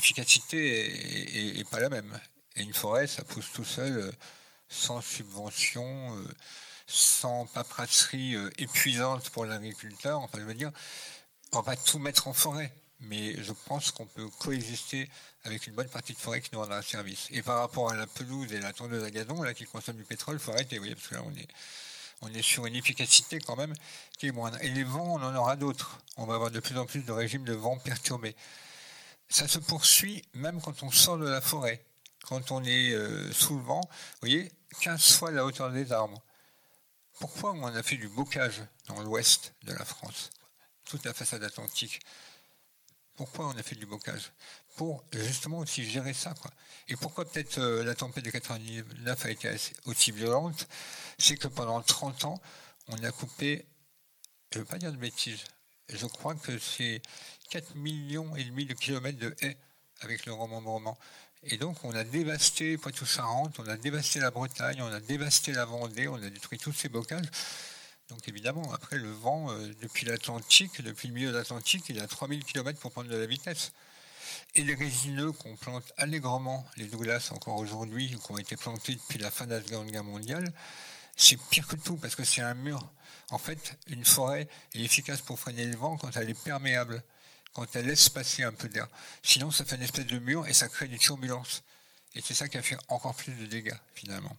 l'efficacité n'est pas la même. Et une forêt, ça pousse tout seul, euh, sans subvention, euh, sans paperasserie euh, épuisante pour l'agriculteur. Enfin, je veux dire, on ne va pas tout mettre en forêt, mais je pense qu'on peut coexister avec une bonne partie de forêt qui nous rendra service. Et par rapport à la pelouse et la tondeuse à gazon, là, qui consomme du pétrole, il faut arrêter, vous voyez, parce que là, on est... On est sur une efficacité quand même qui est moindre. Et les vents, on en aura d'autres. On va avoir de plus en plus de régimes de vent perturbés. Ça se poursuit même quand on sort de la forêt. Quand on est euh, sous le vent, vous voyez, quinze fois la hauteur des arbres. Pourquoi on a fait du bocage dans l'ouest de la France, toute la façade atlantique? Pourquoi on a fait du bocage? Pour justement aussi gérer ça, quoi. Et pourquoi peut-être euh, la tempête de quatre-vingt-dix-neuf a été assez, aussi violente? C'est que pendant trente ans, on a coupé, je ne veux pas dire de bêtises, je crois que c'est quatre millions et demi de kilomètres de haies avec le remembrement. Et donc on a dévasté Poitou-Charentes, on a dévasté la Bretagne, on a dévasté la Vendée, on a détruit tous ces bocages. Donc évidemment, après le vent, euh, depuis l'Atlantique, depuis le milieu de l'Atlantique, il a trois mille kilomètres pour prendre de la vitesse. Et les résineux qu'on plante allègrement, les Douglas encore aujourd'hui, qui ont été plantés depuis la fin de la Seconde Guerre mondiale, c'est pire que tout, parce que c'est un mur. En fait, une forêt est efficace pour freiner le vent quand elle est perméable, quand elle laisse passer un peu d'air. Sinon, ça fait une espèce de mur et ça crée des turbulences. Et c'est ça qui a fait encore plus de dégâts, finalement.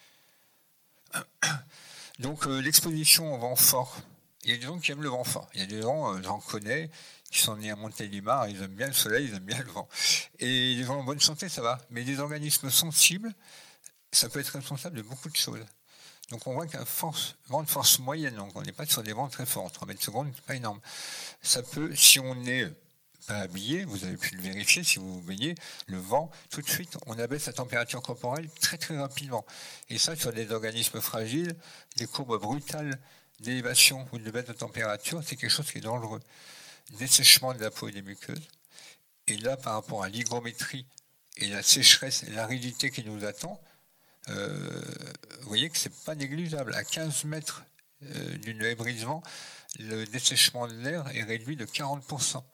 Donc, euh, l'exposition au vent fort. Il y a des gens qui aiment le vent fort. Il y a des gens, euh, j'en connais, qui sont nés à Montélimar, ils aiment bien le soleil, ils aiment bien le vent. Et les gens en bonne santé, ça va. Mais des organismes sensibles, ça peut être responsable de beaucoup de choses. Donc on voit qu'un force, vent de force moyenne, donc on n'est pas sur des vents très forts, trois mètres secondes, c'est pas énorme. Ça peut, si on n'est pas habillé, vous avez pu le vérifier, si vous vous baignez, le vent, tout de suite, on abaisse la température corporelle très très rapidement. Et ça, sur des organismes fragiles, des courbes brutales d'élévation ou de baisse de température, c'est quelque chose qui est dangereux. Dessèchement de la peau et des muqueuses. Et là, par rapport à l'hygrométrie et la sécheresse et l'aridité qui nous attend, euh, vous voyez que c'est pas négligeable. À quinze mètres euh, d'une haie brise-vent, le dessèchement de l'air est réduit de quarante pour cent.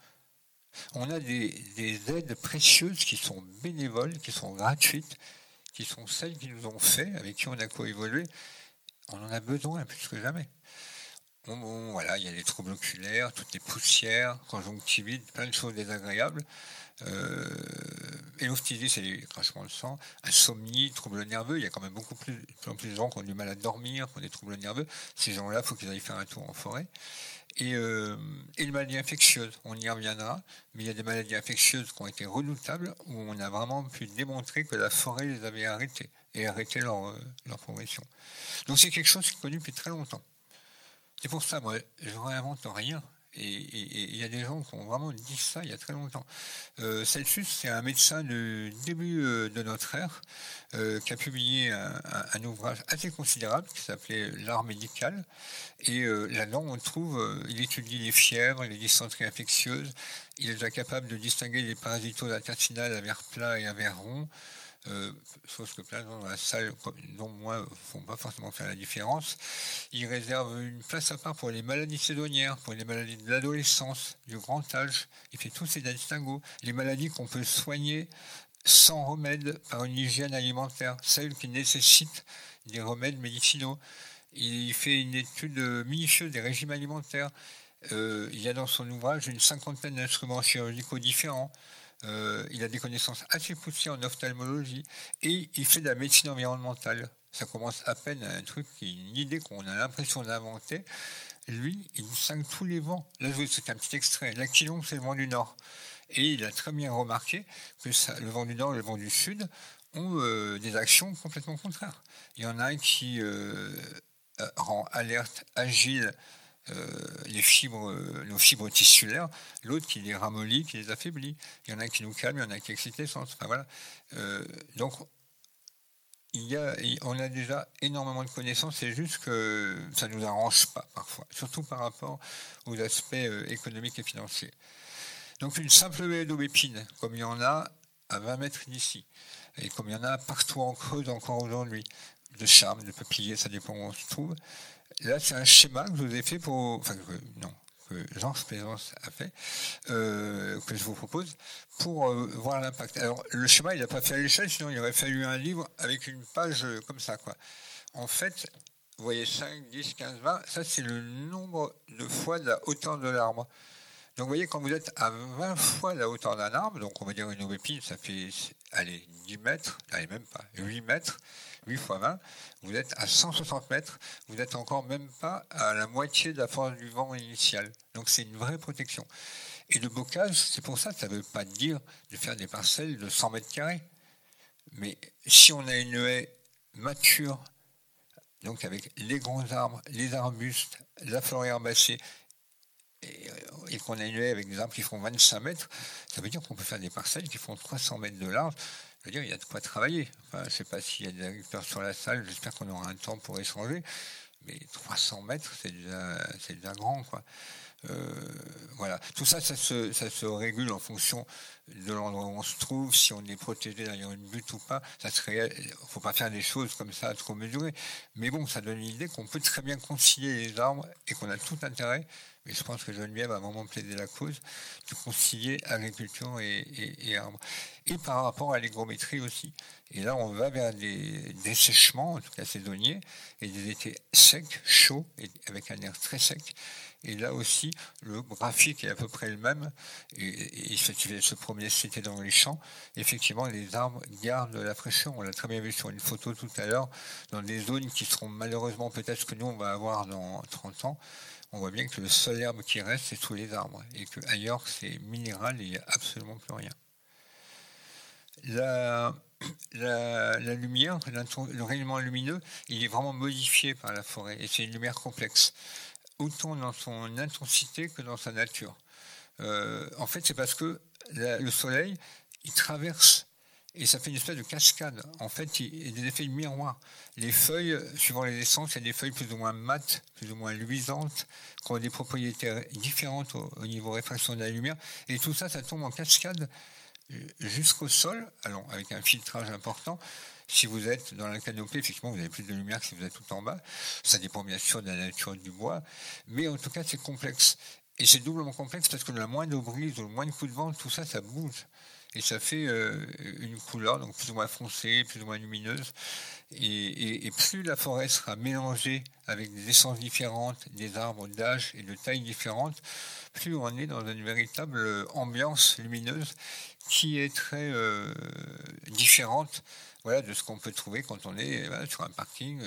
On a des, des aides précieuses qui sont bénévoles, qui sont gratuites, qui sont celles qui nous ont fait, avec qui on a coévolué. On en a besoin plus que jamais. Bon, bon, voilà, il y a les troubles oculaires, toutes les poussières, conjonctivites, plein de choses désagréables. Euh, Hémoptysie, c'est les crachements de sang. Insomnie, troubles nerveux. Il y a quand même beaucoup plus, plus en plus de gens qui ont du mal à dormir, qui ont des troubles nerveux. Ces gens-là, il faut qu'ils aillent faire un tour en forêt. Et, euh, et les maladies infectieuses, on y reviendra, mais il y a des maladies infectieuses qui ont été redoutables, où on a vraiment pu démontrer que la forêt les avait arrêtées et arrêté leur, euh, leur progression. Donc c'est quelque chose qui est connu depuis très longtemps. C'est pour ça, moi, je ne réinvente rien. Et il y a des gens qui ont vraiment dit ça il y a très longtemps. Euh, Celsus, c'est un médecin du début euh, de notre ère euh, qui a publié un, un, un ouvrage assez considérable qui s'appelait L'art médical. Et euh, là-dedans, on trouve, euh, il étudie les fièvres, les dysenteries infectieuses. Il est déjà capable de distinguer les parasitoses intestinales à verre plat et à verre rond. Euh, chose que plein de gens dans la salle, dont moi, ne font pas forcément faire la différence. Il réserve une place à part pour les maladies saisonnières, pour les maladies de l'adolescence, du grand âge. Il fait tous ces distinguos. Les maladies qu'on peut soigner sans remède par une hygiène alimentaire, celles qui nécessitent des remèdes médicinaux. Il fait une étude minutieuse des régimes alimentaires. Euh, il y a dans son ouvrage une cinquantaine d'instruments chirurgicaux différents. euh, il a des connaissances assez poussées en ophtalmologie, et il fait de la médecine environnementale. Ça commence à peine à un truc, une idée qu'on a l'impression d'inventer. Lui, il distingue tous les vents. Là, c'est un petit extrait. L'aquilon, c'est le vent du nord. Et il a très bien remarqué que ça, le vent du nord et le vent du sud ont euh, des actions complètement contraires. Il y en a un qui euh, rend alerte, agile, euh, les fibres, euh, nos fibres tissulaires, l'autre qui les ramollit, qui les affaiblit. Il y en a un qui nous calme, il y en a un qui excite l'essence. Enfin, voilà. euh, donc, il y a, on a déjà énormément de connaissances, c'est juste que ça ne nous arrange pas parfois, surtout par rapport aux aspects euh, économiques et financiers. Donc une simple haie d'aubépine, comme il y en a à vingt mètres d'ici, et comme il y en a partout en Creuse encore aujourd'hui, de charme, de peupliers, ça dépend où on se trouve. Là, c'est un schéma que je vous ai fait pour... Enfin, que, non, que Jean Spézance a fait, euh, que je vous propose, pour euh, voir l'impact. Alors, le schéma, il n'a pas fait à l'échelle, sinon il aurait fallu un livre avec une page euh, comme ça, quoi. En fait, vous voyez, cinq, dix, quinze, vingt, ça, c'est le nombre de fois de la hauteur de l'arbre. Donc, vous voyez, quand vous êtes à vingt fois la hauteur d'un arbre, donc on va dire une aubépine, ça fait, allez, dix mètres, allez, même pas, huit mètres, huit fois vingt, vous êtes à cent soixante mètres, vous n'êtes encore même pas à la moitié de la force du vent initial. Donc, c'est une vraie protection. Et le bocage, c'est pour ça, ça ne veut pas dire de faire des parcelles de cent mètres carrés. Mais si on a une haie mature, donc avec les grands arbres, les arbustes, la forêt herbacée, et, et qu'on a une haie avec des arbres qui font vingt-cinq mètres, ça veut dire qu'on peut faire des parcelles qui font trois cents mètres de large. Ça veut dire qu'il y a de quoi travailler. Enfin, je ne sais pas s'il y a des agriculteurs sur la salle, j'espère qu'on aura un temps pour échanger, mais trois cents mètres, c'est déjà, c'est déjà grand, quoi. Euh, voilà, tout ça, ça se, ça se régule en fonction de l'endroit où on se trouve, si on est protégé derrière une butte ou pas. Ça serait, faut pas faire des choses comme ça trop mesurées. Mais bon, ça donne l'idée qu'on peut très bien concilier les arbres et qu'on a tout intérêt. Mais je pense que Geneviève a vraiment plaidé la cause de concilier agriculture et, et, et arbres. Et par rapport à l'hygrométrie aussi. Et là, on va vers des dessèchements, en tout cas saisonniers, et des étés secs, chauds, et avec un air très sec. Et là aussi, le graphique est à peu près le même. Et il suffit de se promener cet été dans les champs. Effectivement, les arbres gardent la fraîcheur. On l'a très bien vu sur une photo tout à l'heure, dans des zones qui seront malheureusement peut-être que nous, on va avoir dans trente ans. On voit bien que le seul herbe qui reste, c'est sous les arbres. Et qu'ailleurs, c'est minéral et il n'y a absolument plus rien. La, la, la lumière, le rayonnement lumineux, il est vraiment modifié par la forêt. Et c'est une lumière complexe, autant dans son intensité que dans sa nature. Euh, en fait, c'est parce que la, le soleil, il traverse, et ça fait une espèce de cascade. En fait, il y a des effets de miroir. Les feuilles, suivant les essences, il y a des feuilles plus ou moins mates, plus ou moins luisantes, qui ont des propriétés différentes au, au niveau réfraction de la lumière. Et tout ça, ça tombe en cascade jusqu'au sol, alors avec un filtrage important. Si vous êtes dans la canopée, effectivement, vous avez plus de lumière que si vous êtes tout en bas. Ça dépend bien sûr de la nature du bois, mais en tout cas, c'est complexe. Et c'est doublement complexe parce que la moindre brise ou le moindre coup de vent, tout ça, ça bouge. Et ça fait euh, une couleur, donc plus ou moins foncée, plus ou moins lumineuse. Et, et, et plus la forêt sera mélangée avec des essences différentes, des arbres d'âge et de taille différentes, plus on est dans une véritable ambiance lumineuse qui est très euh, différente, voilà, de ce qu'on peut trouver quand on est voilà, sur un parking,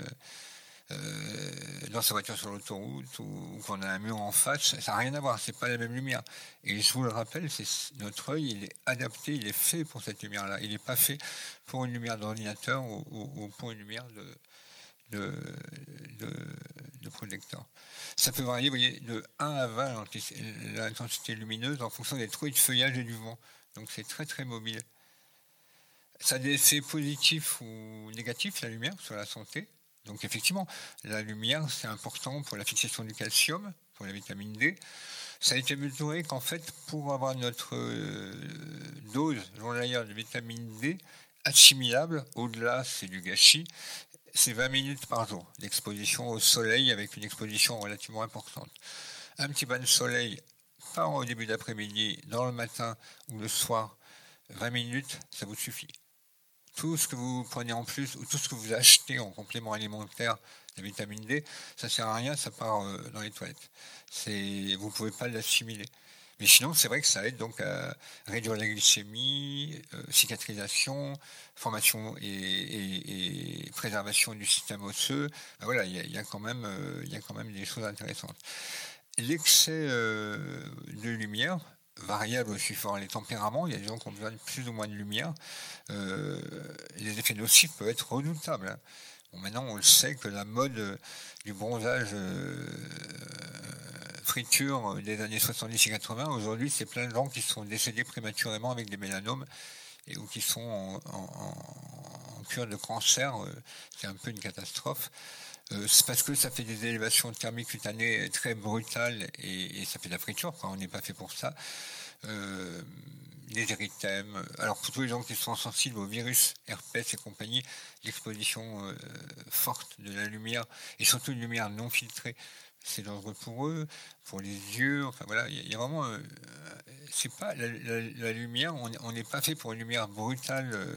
euh, dans sa voiture sur l'autoroute, ou, ou qu'on a un mur en face. Ça n'a rien à voir, c'est pas la même lumière. Et je vous le rappelle, c'est notre œil, il est adapté, il est fait pour cette lumière-là. Il n'est pas fait pour une lumière d'ordinateur ou, ou, ou pour une lumière de, de, de, de projecteur. Ça peut varier, vous voyez, de un à vingt l'intensité lumineuse en fonction des trouées de feuillage et du vent. Donc c'est très très mobile. Ça a des effets positifs ou négatifs, la lumière, sur la santé. Donc effectivement, la lumière, c'est important pour la fixation du calcium, pour la vitamine D. Ça a été mesuré qu'en fait, pour avoir notre euh, dose journalière de vitamine D assimilable, au-delà, c'est du gâchis, c'est vingt minutes par jour d'exposition au soleil avec une exposition relativement importante. Un petit bain de soleil, pas au début d'après-midi, dans le matin ou le soir, vingt minutes, ça vous suffit. Tout ce que vous prenez en plus ou tout ce que vous achetez en complément alimentaire de vitamine D, ça ne sert à rien, ça part dans les toilettes. C'est, vous ne pouvez pas l'assimiler. Mais sinon, c'est vrai que ça aide donc à réduire la glycémie, euh, cicatrisation, formation et, et, et préservation du système osseux. Ben voilà, il y a, il y a quand même, euh, il y a quand même des choses intéressantes. L'excès euh, de lumière, variable aussi suivant les tempéraments, il y a des gens qui ont besoin de plus ou moins de lumière. Euh, les effets nocifs peuvent être redoutables. Hein. Bon, maintenant, on le sait que la mode du bronzage euh, friture des années soixante-dix et quatre-vingts, aujourd'hui, c'est plein de gens qui sont décédés prématurément avec des mélanomes et ou qui sont en, en, en cure de cancer. C'est un peu une catastrophe. Euh, c'est parce que ça fait des élévations thermiques cutanées très brutales et, et ça fait de la friture, quoi. On n'est pas fait pour ça. Euh, les érythèmes. Alors pour tous les gens qui sont sensibles au virus, herpès et compagnie, l'exposition euh, forte de la lumière et surtout une lumière non filtrée, c'est dangereux pour eux, pour les yeux. Enfin voilà, il y, y a vraiment, euh, c'est pas la, la, la lumière. On n'est pas fait pour une lumière brutale. Euh,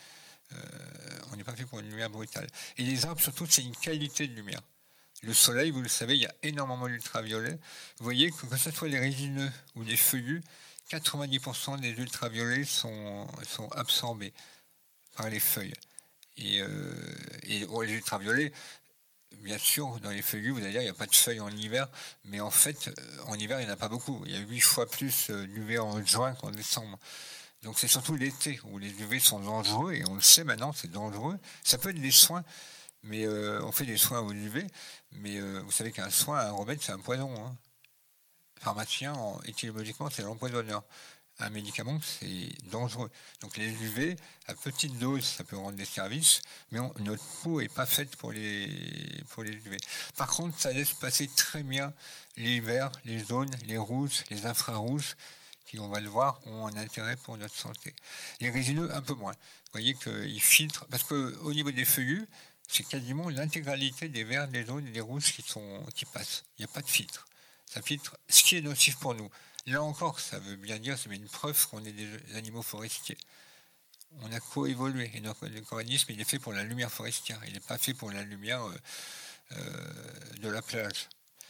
euh, on n'est pas fait pour une lumière brutale. Et les arbres surtout, c'est une qualité de lumière. Le soleil, vous le savez, il y a énormément d'ultraviolets. Vous voyez que que ce soit les résineux ou les feuillus, quatre-vingt-dix pour cent des ultraviolets sont, sont absorbés par les feuilles. Et, euh, et oh, les ultraviolets, bien sûr, dans les feuillus, vous allez dire, il n'y a pas de feuilles en hiver, mais en fait, en hiver, il n'y en a pas beaucoup. Il y a huit fois plus d'U V en juin qu'en décembre. Donc c'est surtout l'été où les U V sont dangereux, et on le sait maintenant, c'est dangereux. Ça peut être des soins, mais euh, on fait des soins aux U V, mais euh, vous savez qu'un soin, un remède, c'est un poison. Hein. Pharmacien, en, étymologiquement, c'est l'empoisonneur. Un médicament, c'est dangereux. Donc les U V, à petite dose, ça peut rendre des services, mais on, notre peau n'est pas faite pour les, pour les U V. Par contre, ça laisse passer très bien les verts, les jaunes, les rouges, les infrarouges, qui, on va le voir, ont un intérêt pour notre santé. Les résineux, un peu moins. Vous voyez qu'ils filtrent, parce qu'au niveau des feuillus, c'est quasiment l'intégralité des verts, des jaunes et des rouges qui, sont, qui passent. Il n'y a pas de filtre. Ça filtre ce qui est nocif pour nous. Là encore, ça veut bien dire, c'est une preuve qu'on est des animaux forestiers. On a coévolué, et notre organisme, il est fait pour la lumière forestière. Il n'est pas fait pour la lumière euh, euh, de la plage.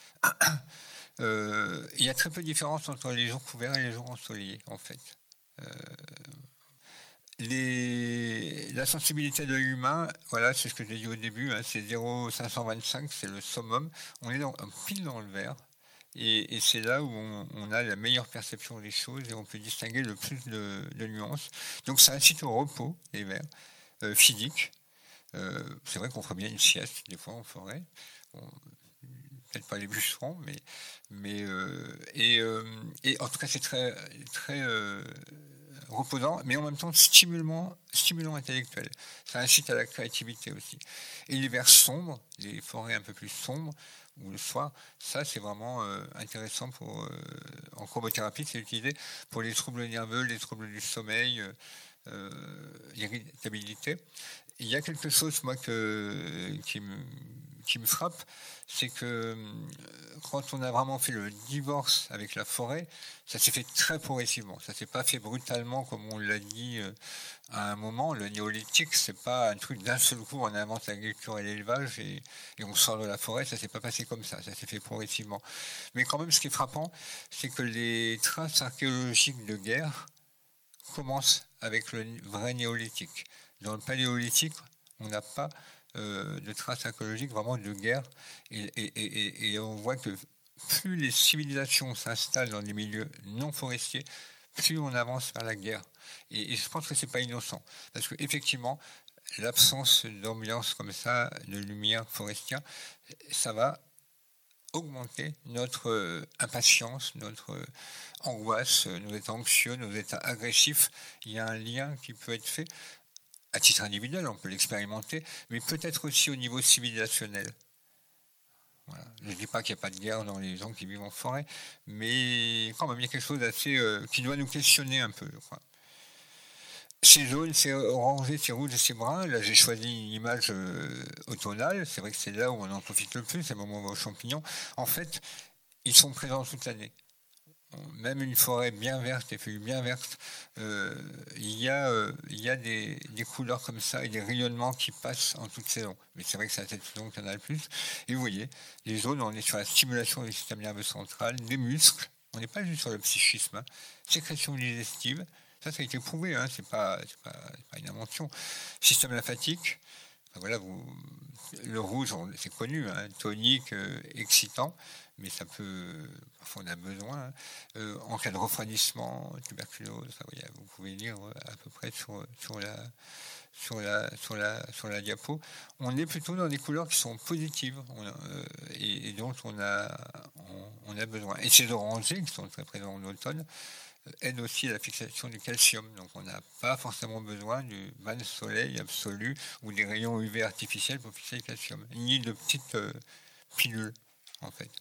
Euh, il y a très peu de différence entre les jours couverts et les jours ensoleillés, en fait. Euh, les, la sensibilité de l'humain, voilà, c'est ce que j'ai dit au début, hein, c'est zéro virgule cinq cent vingt-cinq, c'est le summum. On est dans, pile dans le vert, et, et c'est là où on, on a la meilleure perception des choses et on peut distinguer le plus de, de nuances. Donc ça incite au repos, les verts, euh, physique. Euh, c'est vrai qu'on ferait bien une sieste, des fois, en forêt. On, peut-être pas les bûcherons, mais, mais euh, et, euh, et en tout cas c'est très, très euh, reposant, mais en même temps stimulant, stimulant intellectuel. Ça incite à la créativité aussi. Et les verts sombres, les forêts un peu plus sombres, ou le soir, ça c'est vraiment euh, intéressant pour, euh, en chromothérapie, c'est utilisé pour les troubles nerveux, les troubles du sommeil, euh, l'irritabilité. Il y a quelque chose, moi, que, qui, me, qui me frappe, c'est que quand on a vraiment fait le divorce avec la forêt, ça s'est fait très progressivement. Ça s'est pas fait brutalement, comme on l'a dit euh, à un moment. Le néolithique, c'est pas un truc d'un seul coup, on invente l'agriculture et l'élevage et, et on sort de la forêt. Ça s'est pas passé comme ça. Ça s'est fait progressivement. Mais quand même, ce qui est frappant, c'est que les traces archéologiques de guerre commencent avec le vrai néolithique. Dans le paléolithique, on n'a pas euh, de traces archéologiques vraiment de guerre. Et, et, et, et on voit que plus les civilisations s'installent dans des milieux non forestiers, plus on avance vers la guerre. Et, et je pense que c'est pas innocent. Parce qu'effectivement, l'absence d'ambiance comme ça, de lumière forestière, ça va augmenter notre euh, impatience, notre euh, angoisse, nos états anxieux, nos états agressifs. Il y a un lien qui peut être fait à titre individuel, on peut l'expérimenter, mais peut-être aussi au niveau civilisationnel. Voilà. Je ne dis pas qu'il n'y a pas de guerre dans les gens qui vivent en forêt, mais quand même, il y a quelque chose d'assez euh, qui doit nous questionner un peu, je crois. C'est jaune, c'est orangé, c'est rouge et c'est brun. Là, j'ai choisi une image euh, automnale. C'est vrai que c'est là où on en profite le plus, c'est le moment où on va aux champignons. En fait, ils sont présents toute l'année. Même une forêt bien verte, des feuilles bien vertes, euh, il y a, euh, il y a des, des couleurs comme ça et des rayonnements qui passent en toute saison. Mais c'est vrai que c'est à cette saison qu'il y en a le plus. Et vous voyez, les zones, on est sur la stimulation du système nerveux central, des muscles, On n'est pas juste sur le psychisme. Hein. Sécrétion digestive, ça, ça a été prouvé, hein, c'est pas, c'est pas, c'est pas une invention. Système lymphatique, ben voilà, vous, le rouge, c'est connu, hein, tonique, euh, excitant, mais ça peut, parfois on a besoin. Hein. Euh, en cas de refroidissement, tuberculose, enfin, voilà, vous pouvez lire à peu près sur, sur la. Sur la, sur, la, sur la diapo, on est plutôt dans des couleurs qui sont positives on, euh, et, et dont on a, on, on a besoin. Et ces orangés, qui sont très présents en automne, euh, aident aussi à la fixation du calcium. Donc on n'a pas forcément besoin du bain de soleil absolu ou des rayons U V artificiels pour fixer le calcium, ni de petites euh, pilules, en fait.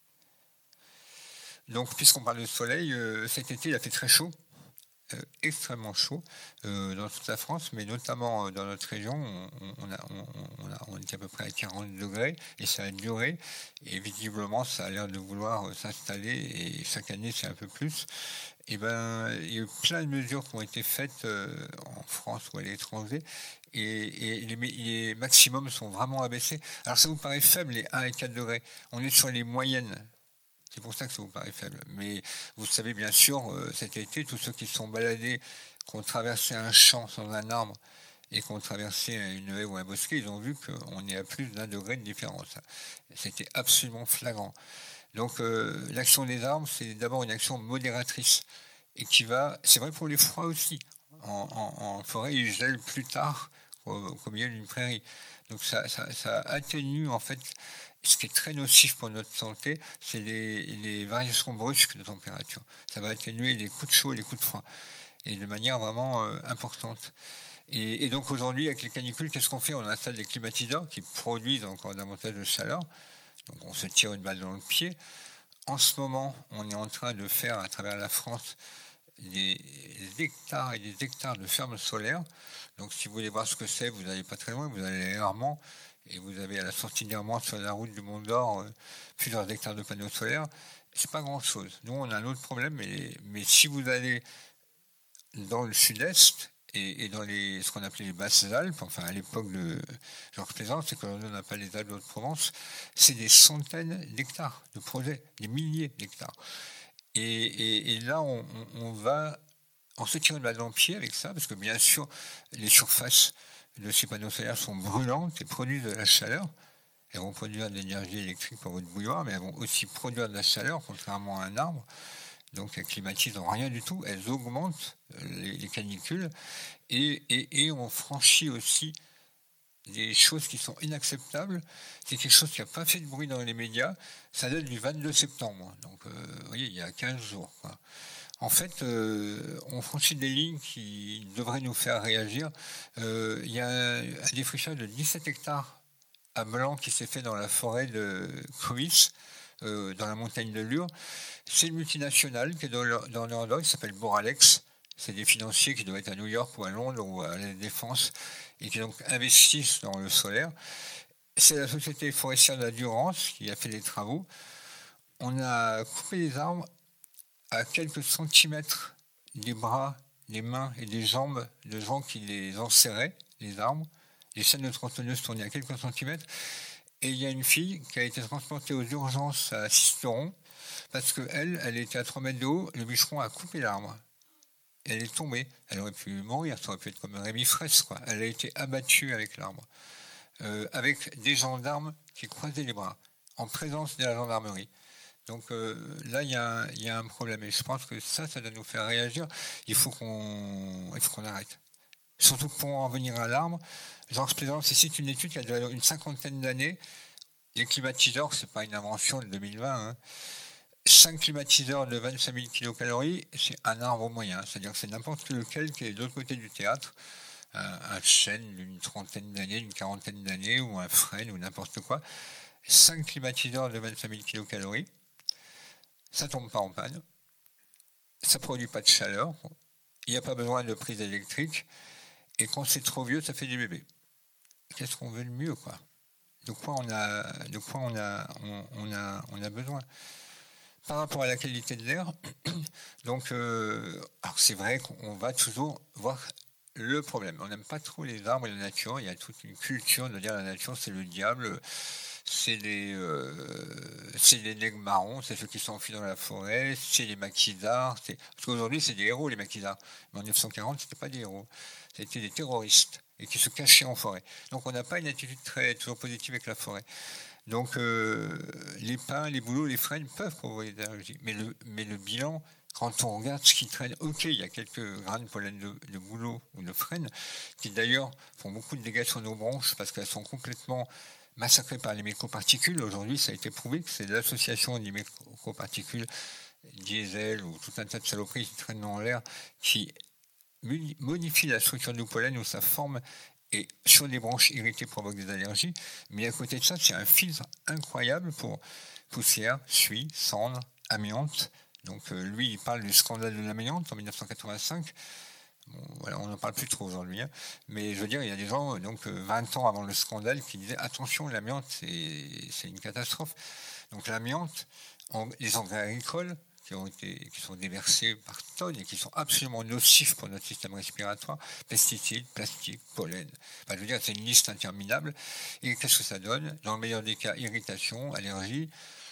Donc, puisqu'on parle de soleil, euh, cet été, il a fait très chaud. Euh, extrêmement chaud euh, dans toute la France, mais notamment euh, dans notre région, on, on, a, on, on, a, on était à peu près à quarante degrés et ça a duré. Et visiblement, ça a l'air de vouloir euh, s'installer et chaque année, c'est un peu plus. Et ben, il y a eu plein de mesures qui ont été faites euh, en France ou à l'étranger et, et les, les maximums sont vraiment abaissés. Alors, ça vous paraît faible, les un et quatre degrés. On est sur les moyennes. C'est pour ça que ça vous paraît faible. Mais vous savez, bien sûr, euh, cet été, tous ceux qui se sont baladés, qui ont traversé un champ sans un arbre et qui ont traversé une haie ou un bosquet, ils ont vu qu'on est à plus d'un degré de différence. C'était absolument flagrant. Donc, euh, l'action des arbres, c'est d'abord une action modératrice et qui va, c'est vrai pour les froids aussi. En, en, en forêt, ils gèlent plus tard qu'au, qu'au milieu d'une prairie. Donc, ça, ça, ça atténue, en fait, ce qui est très nocif pour notre santé, c'est les, les variations brusques de température. Ça va atténuer les coups de chaud et les coups de froid, et de manière vraiment euh, importante. Et, et donc aujourd'hui, avec les canicules, qu'est-ce qu'on fait? On installe des climatiseurs qui produisent encore davantage de chaleur. Donc on se tire une balle dans le pied. En ce moment, on est en train de faire à travers la France des hectares et des hectares de fermes solaires. Donc si vous voulez voir ce que c'est, vous n'allez pas très loin, vous allez à Hermans. Et vous avez à la sortie d'Hermans sur la route du Mont d'Or euh, plusieurs hectares de panneaux solaires. C'est pas grand-chose. Nous, on a un autre problème, mais, mais si vous allez dans le sud-est et, et dans les, ce qu'on appelait les Basses-Alpes, enfin à l'époque de Georges Plaisance, c'est qu'on n'a pas les Alpes de Provence, c'est des centaines d'hectares de projets, des milliers d'hectares. Et, et, et là, on, on, on va, on se tire une balle dans le pied avec ça, parce que bien sûr, les surfaces de ces panneaux solaires sont brûlantes et produisent de la chaleur. Elles vont produire de l'énergie électrique pour votre bouilloire, mais elles vont aussi produire de la chaleur, contrairement à un arbre. Donc elles climatisent en rien du tout. Elles augmentent les, les canicules et, et, et on franchit aussi des choses qui sont inacceptables. C'est quelque chose qui n'a pas fait de bruit dans les médias. Ça date du vingt-deux septembre. Donc euh, vous voyez, il y a quinze jours, quoi. En fait, euh, on franchit des lignes qui devraient nous faire réagir. Euh, il y a un, un défrichage de dix-sept hectares à blanc qui s'est fait dans la forêt de Coïs, euh, dans la montagne de Lure. C'est une multinationale qui est dans leur, dans leur endroit, qui s'appelle Boralex. C'est des financiers qui doivent être à New York ou à Londres ou à la Défense et qui donc investissent dans le solaire. C'est la société forestière de la Durance qui a fait des travaux. On a coupé les arbres à quelques centimètres des bras, des mains et des jambes de gens qui les enserraient, les arbres. Les chaînes de tronçonneuses tournaient à quelques centimètres. Et il y a une fille qui a été transportée aux urgences à Sisteron parce qu'elle, elle était à trois mètres de haut, le bûcheron a coupé l'arbre. Et elle est tombée. Elle aurait pu mourir, ça aurait pu être comme Rémi Fraisse, quoi. Elle a été abattue avec l'arbre. Euh, avec des gendarmes qui croisaient les bras, en présence de la gendarmerie. Donc euh, là, il y, y a un problème. Et je pense que ça, ça doit nous faire réagir. Il faut qu'on, il faut qu'on arrête. Surtout pour en venir à l'arbre. Georges Plaisance cite une étude qui a déjà une cinquantaine d'années. Les climatiseurs, c'est pas une invention de deux mille vingt. Hein. cinq climatiseurs de vingt-cinq mille kilocalories, c'est un arbre moyen. C'est-à-dire que c'est n'importe lequel qui est de l'autre côté du théâtre. Un, un chêne d'une trentaine d'années, d'une quarantaine d'années, ou un frêne, ou n'importe quoi. cinq climatiseurs de vingt-cinq mille kilocalories. Ça tombe pas en panne. Ça produit pas de chaleur. Il n'y a pas besoin de prise électrique. Et quand c'est trop vieux, ça fait des bébés. Qu'est-ce qu'on veut de mieux, quoi? De quoi on a, de quoi on a, on, on a, on a besoin? Par rapport à la qualité de l'air, donc, euh, alors c'est vrai qu'on va toujours voir le problème. On n'aime pas trop les arbres et la nature. Il y a toute une culture de dire la nature, c'est le diable. c'est les, euh, c'est les nègres marrons, c'est ceux qui s'enfuient dans la forêt, c'est les maquisards. C'est... Parce qu'aujourd'hui, c'est des héros, les maquisards. Mais en mille neuf cent quarante, ce n'étaient pas des héros. C'était des terroristes et qui se cachaient en forêt. Donc, on n'a pas une attitude très toujours positive avec la forêt. Donc, euh, les pins, les bouleaux, les frênes peuvent provoquer des allergies. Mais le, mais le bilan, quand on regarde ce qui traîne, ok, il y a quelques grains de pollen de, de bouleau ou de frêne, qui d'ailleurs font beaucoup de dégâts sur nos bronches parce qu'elles sont complètement massacrées par les microparticules. Aujourd'hui, ça a été prouvé que c'est l'association des microparticules, diesel ou tout un tas de saloperies qui traînent dans l'air, qui modifie la structure du pollen ou sa forme, et sur les branches irritées provoque des allergies. Mais à côté de ça, c'est un filtre incroyable pour poussière, suie, cendre, amiante. Donc euh, lui, il parle du scandale de l'amiante en mille neuf cent quatre-vingt-cinq. Bon, voilà, on n'en parle plus trop aujourd'hui. Hein. Mais je veux dire, il y a des gens, donc euh, vingt ans avant le scandale, qui disaient attention, l'amiante, c'est, c'est une catastrophe. Donc l'amiante, en, les engrais agricoles, qui, ont été, qui sont déversés par tonnes et qui sont absolument nocifs pour notre système respiratoire, pesticides, plastique, pollen. Enfin, je veux dire, c'est une liste interminable. Et qu'est-ce que ça donne ? Dans le meilleur des cas, irritation, allergie,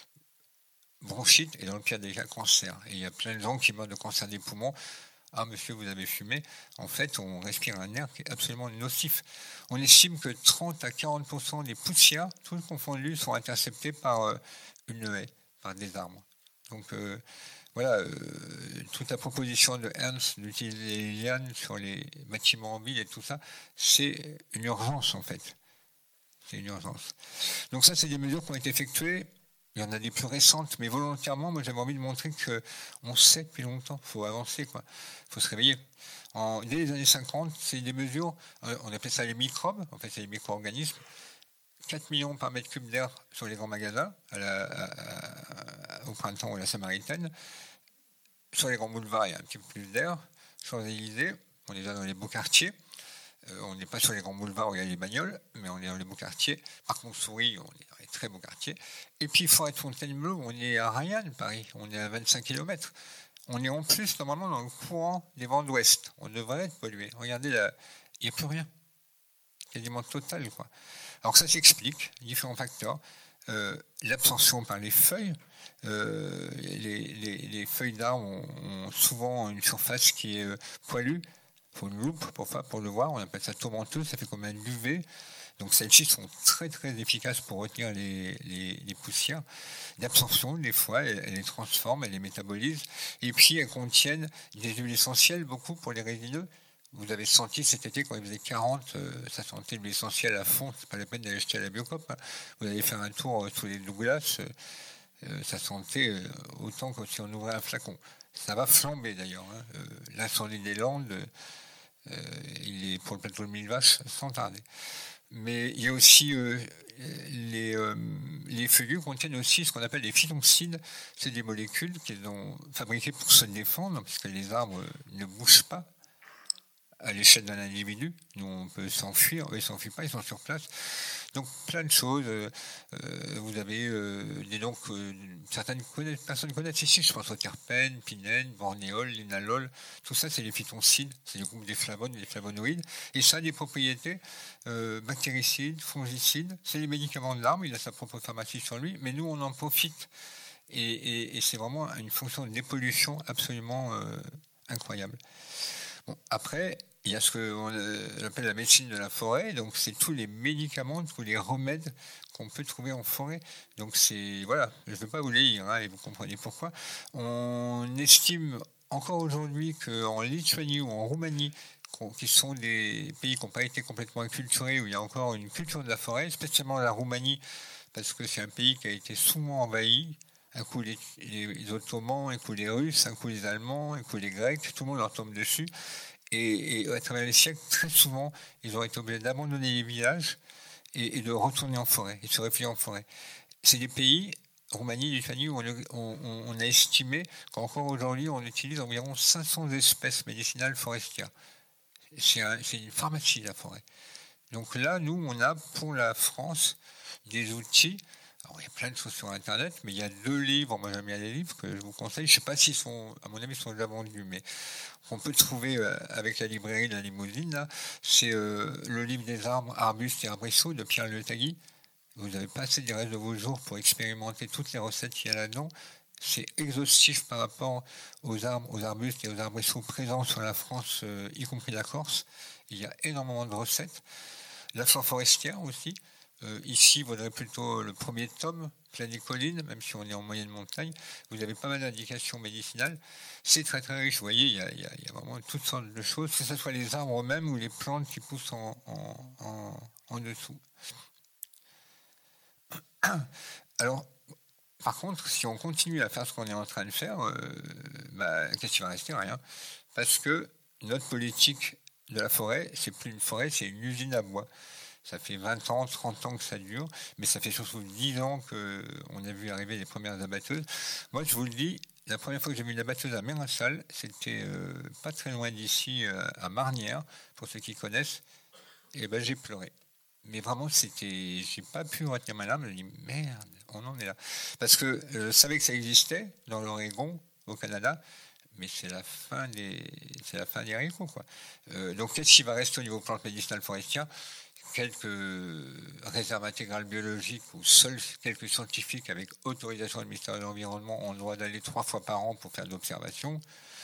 bronchite, et dans le pire des cas, cancer. Et il y a plein de gens qui meurent de cancer des poumons. Ah, monsieur, vous avez fumé. En fait, on respire un air qui est absolument nocif. On estime que trente à quarante pour cent des poussières, toutes confondues, sont interceptées par euh, une haie, par des arbres. Donc euh, voilà, euh, toute la proposition de Ernst d'utiliser les lianes sur les bâtiments en ville et tout ça, c'est une urgence en fait. C'est une urgence. Donc ça, c'est des mesures qui ont été effectuées. Il y en a des plus récentes, mais volontairement, moi j'avais envie de montrer qu'on sait depuis longtemps, il faut avancer, quoi. Il faut se réveiller. En, dès les années cinquante, c'est des mesures, on appelle ça les microbes, en fait c'est les micro-organismes, quatre millions par mètre cube d'air sur les grands magasins, à la, à, à, au printemps ou à la Samaritaine. Sur les grands boulevards, il y a un petit peu plus d'air. Sur les Champs-Élysées, on est déjà dans les beaux quartiers. Euh, on n'est pas sur les grands boulevards où il y a les bagnoles, mais on est dans les beaux quartiers. Par contre, Souris, on est dans les très beaux quartiers. Et puis, Forêt-Fontainebleau, on est à Rayanne, Paris. On est à vingt-cinq kilomètres. On est en plus, normalement, dans le courant des vents d'ouest. On devrait être pollué. Regardez, là, il n'y a plus rien. Quasiment total, quoi. Alors ça s'explique, différents facteurs. Euh, l'absorption par les feuilles. Euh, les, les, les feuilles d'arbres ont, ont souvent une surface qui est euh, poilue. Il faut une loupe pour, pour le voir. On appelle ça tourmenteuse. Ça fait comme un duvet. Donc celles-ci sont très très efficaces pour retenir les, les, les poussières. L'absorption, des fois, elles, elles les transforment, elles les métabolisent. Et puis elles contiennent des huiles essentielles, beaucoup pour les résineux. Vous avez senti cet été, quand il faisait quarante, euh, ça sentait l'huile essentielle à fond. C'est pas la peine d'aller acheter à la Biocop. Hein. Vous allez faire un tour euh, sous les Douglas, euh, euh, ça sentait euh, autant que si on ouvrait un flacon. Ça va flamber d'ailleurs. Hein. Euh, l'incendie des Landes, euh, il est pour le plateau de Mille Vaches sans tarder. Mais il y a aussi euh, les, euh, les feuillus contiennent aussi ce qu'on appelle des phytoncides. C'est des molécules qu'ils ont fabriquées pour se défendre, puisque les arbres ne bougent pas à l'échelle d'un individu. Nous, on peut s'enfuir, eux, ils ne s'enfuient pas, ils sont sur place. Donc, plein de choses. Euh, vous avez euh, des noms que euh, certaines connaissent, personnes connaissent ici. Je pense au terpène, pinène, bornéol, linalol. Tout ça, c'est les phytoncides. C'est le groupe des flavones et des flavonoïdes. Et ça a des propriétés euh, bactéricides, fongicides. C'est les médicaments de l'arbre. Il a sa propre pharmacie sur lui. Mais nous, on en profite. Et, et, et c'est vraiment une fonction de dépollution absolument euh, incroyable. Bon, après, il y a ce qu'on appelle la médecine de la forêt, donc c'est tous les médicaments, tous les remèdes qu'on peut trouver en forêt. Donc c'est, voilà, je ne vais pas vous les lire, hein, et vous comprenez pourquoi. On estime encore aujourd'hui qu'en Lituanie ou en Roumanie, qui sont des pays qui n'ont pas été complètement acculturés, où il y a encore une culture de la forêt, spécialement la Roumanie, parce que c'est un pays qui a été souvent envahi. Un coup les, les, les Ottomans, un coup les Russes, un coup les Allemands, un coup les Grecs, tout le monde leur tombe dessus. Et, et à travers les siècles, très souvent, ils ont été obligés d'abandonner les villages et, et de retourner en forêt, et de se réfugier en forêt. C'est des pays, Roumanie, Lituanie, où on, on, on a estimé qu'encore aujourd'hui, on utilise environ cinq cents espèces médicinales forestières. C'est, un, c'est une pharmacie, la forêt. Donc là, nous, on a, pour la France, des outils. Alors, il y a plein de choses sur Internet, mais il y a deux livres, moi j'aime bien les livres que je vous conseille. Je ne sais pas s'ils sont, à mon avis, ils sont déjà vendus, mais qu'on peut trouver euh, avec la librairie de la Limousine. Là. C'est euh, le livre des arbres, arbustes et arbrisseaux de Pierre Le Tagui. vous n'avez pas assez du reste de vos jours pour expérimenter toutes les recettes qu'il y a là-dedans. C'est exhaustif par rapport aux arbres, aux arbustes et aux arbrisseaux présents sur la France, euh, y compris la Corse. Il y a énormément de recettes. La flore forestière aussi. Euh, ici, vaudrait plutôt le premier tome, Plaine et collines, même si on est en moyenne montagne. Vous avez pas mal d'indications médicinales. C'est très très riche. Vous voyez, il y a, il y a, il y a vraiment toutes sortes de choses, que ce soit les arbres eux-mêmes ou les plantes qui poussent en, en, en, en dessous. Alors, par contre, si on continue à faire ce qu'on est en train de faire, euh, bah, qu'est-ce qui va rester? Rien. Parce que notre politique de la forêt, c'est plus une forêt, c'est une usine à bois. Ça fait vingt ans, trente ans que ça dure, mais ça fait surtout dix ans qu'on a vu arriver les premières abatteuses. Moi, je vous le dis, la première fois que j'ai vu une abatteuse à Mérinçal, c'était euh, pas très loin d'ici, euh, à Marnières, pour ceux qui connaissent, et ben j'ai pleuré. Mais vraiment, c'était, j'ai pas pu retenir ma larme. Je me dis merde, on en est là. Parce que euh, je savais que ça existait dans l'Oregon, au Canada, mais c'est la fin des, c'est la fin des haricots, quoi. Euh, donc, qu'est-ce qui va rester au niveau plantes médicinales forestières? Quelques réserves intégrales biologiques où seuls quelques scientifiques avec autorisation du ministère de l'Environnement ont le droit d'aller trois fois par an pour faire de l'observation.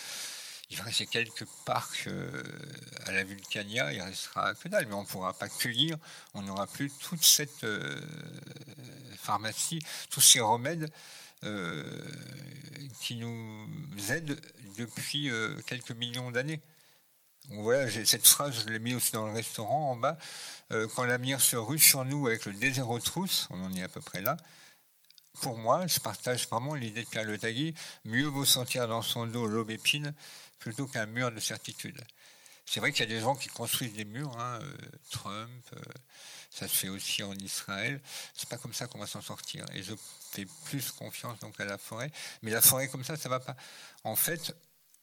Il va rester quelques parcs euh, à la Vulcania, il restera que dalle, mais on ne pourra pas cueillir, on n'aura plus toute cette euh, pharmacie, tous ces remèdes euh, qui nous aident depuis euh, quelques millions d'années. Donc voilà, j'ai cette phrase, je l'ai mis aussi dans le restaurant en bas. Euh, quand l'avenir se rue sur nous avec le désert aux trousses, on en est à peu près là. Pour moi, je partage vraiment l'idée de Pierre Le Tagui, mieux vaut sentir dans son dos l'aubépine plutôt qu'un mur de certitude. C'est vrai qu'il y a des gens qui construisent des murs, hein, euh, Trump, euh, ça se fait aussi en Israël. C'est pas comme ça qu'on va s'en sortir. Et je fais plus confiance donc à la forêt. Mais la forêt comme ça, ça va pas. En fait,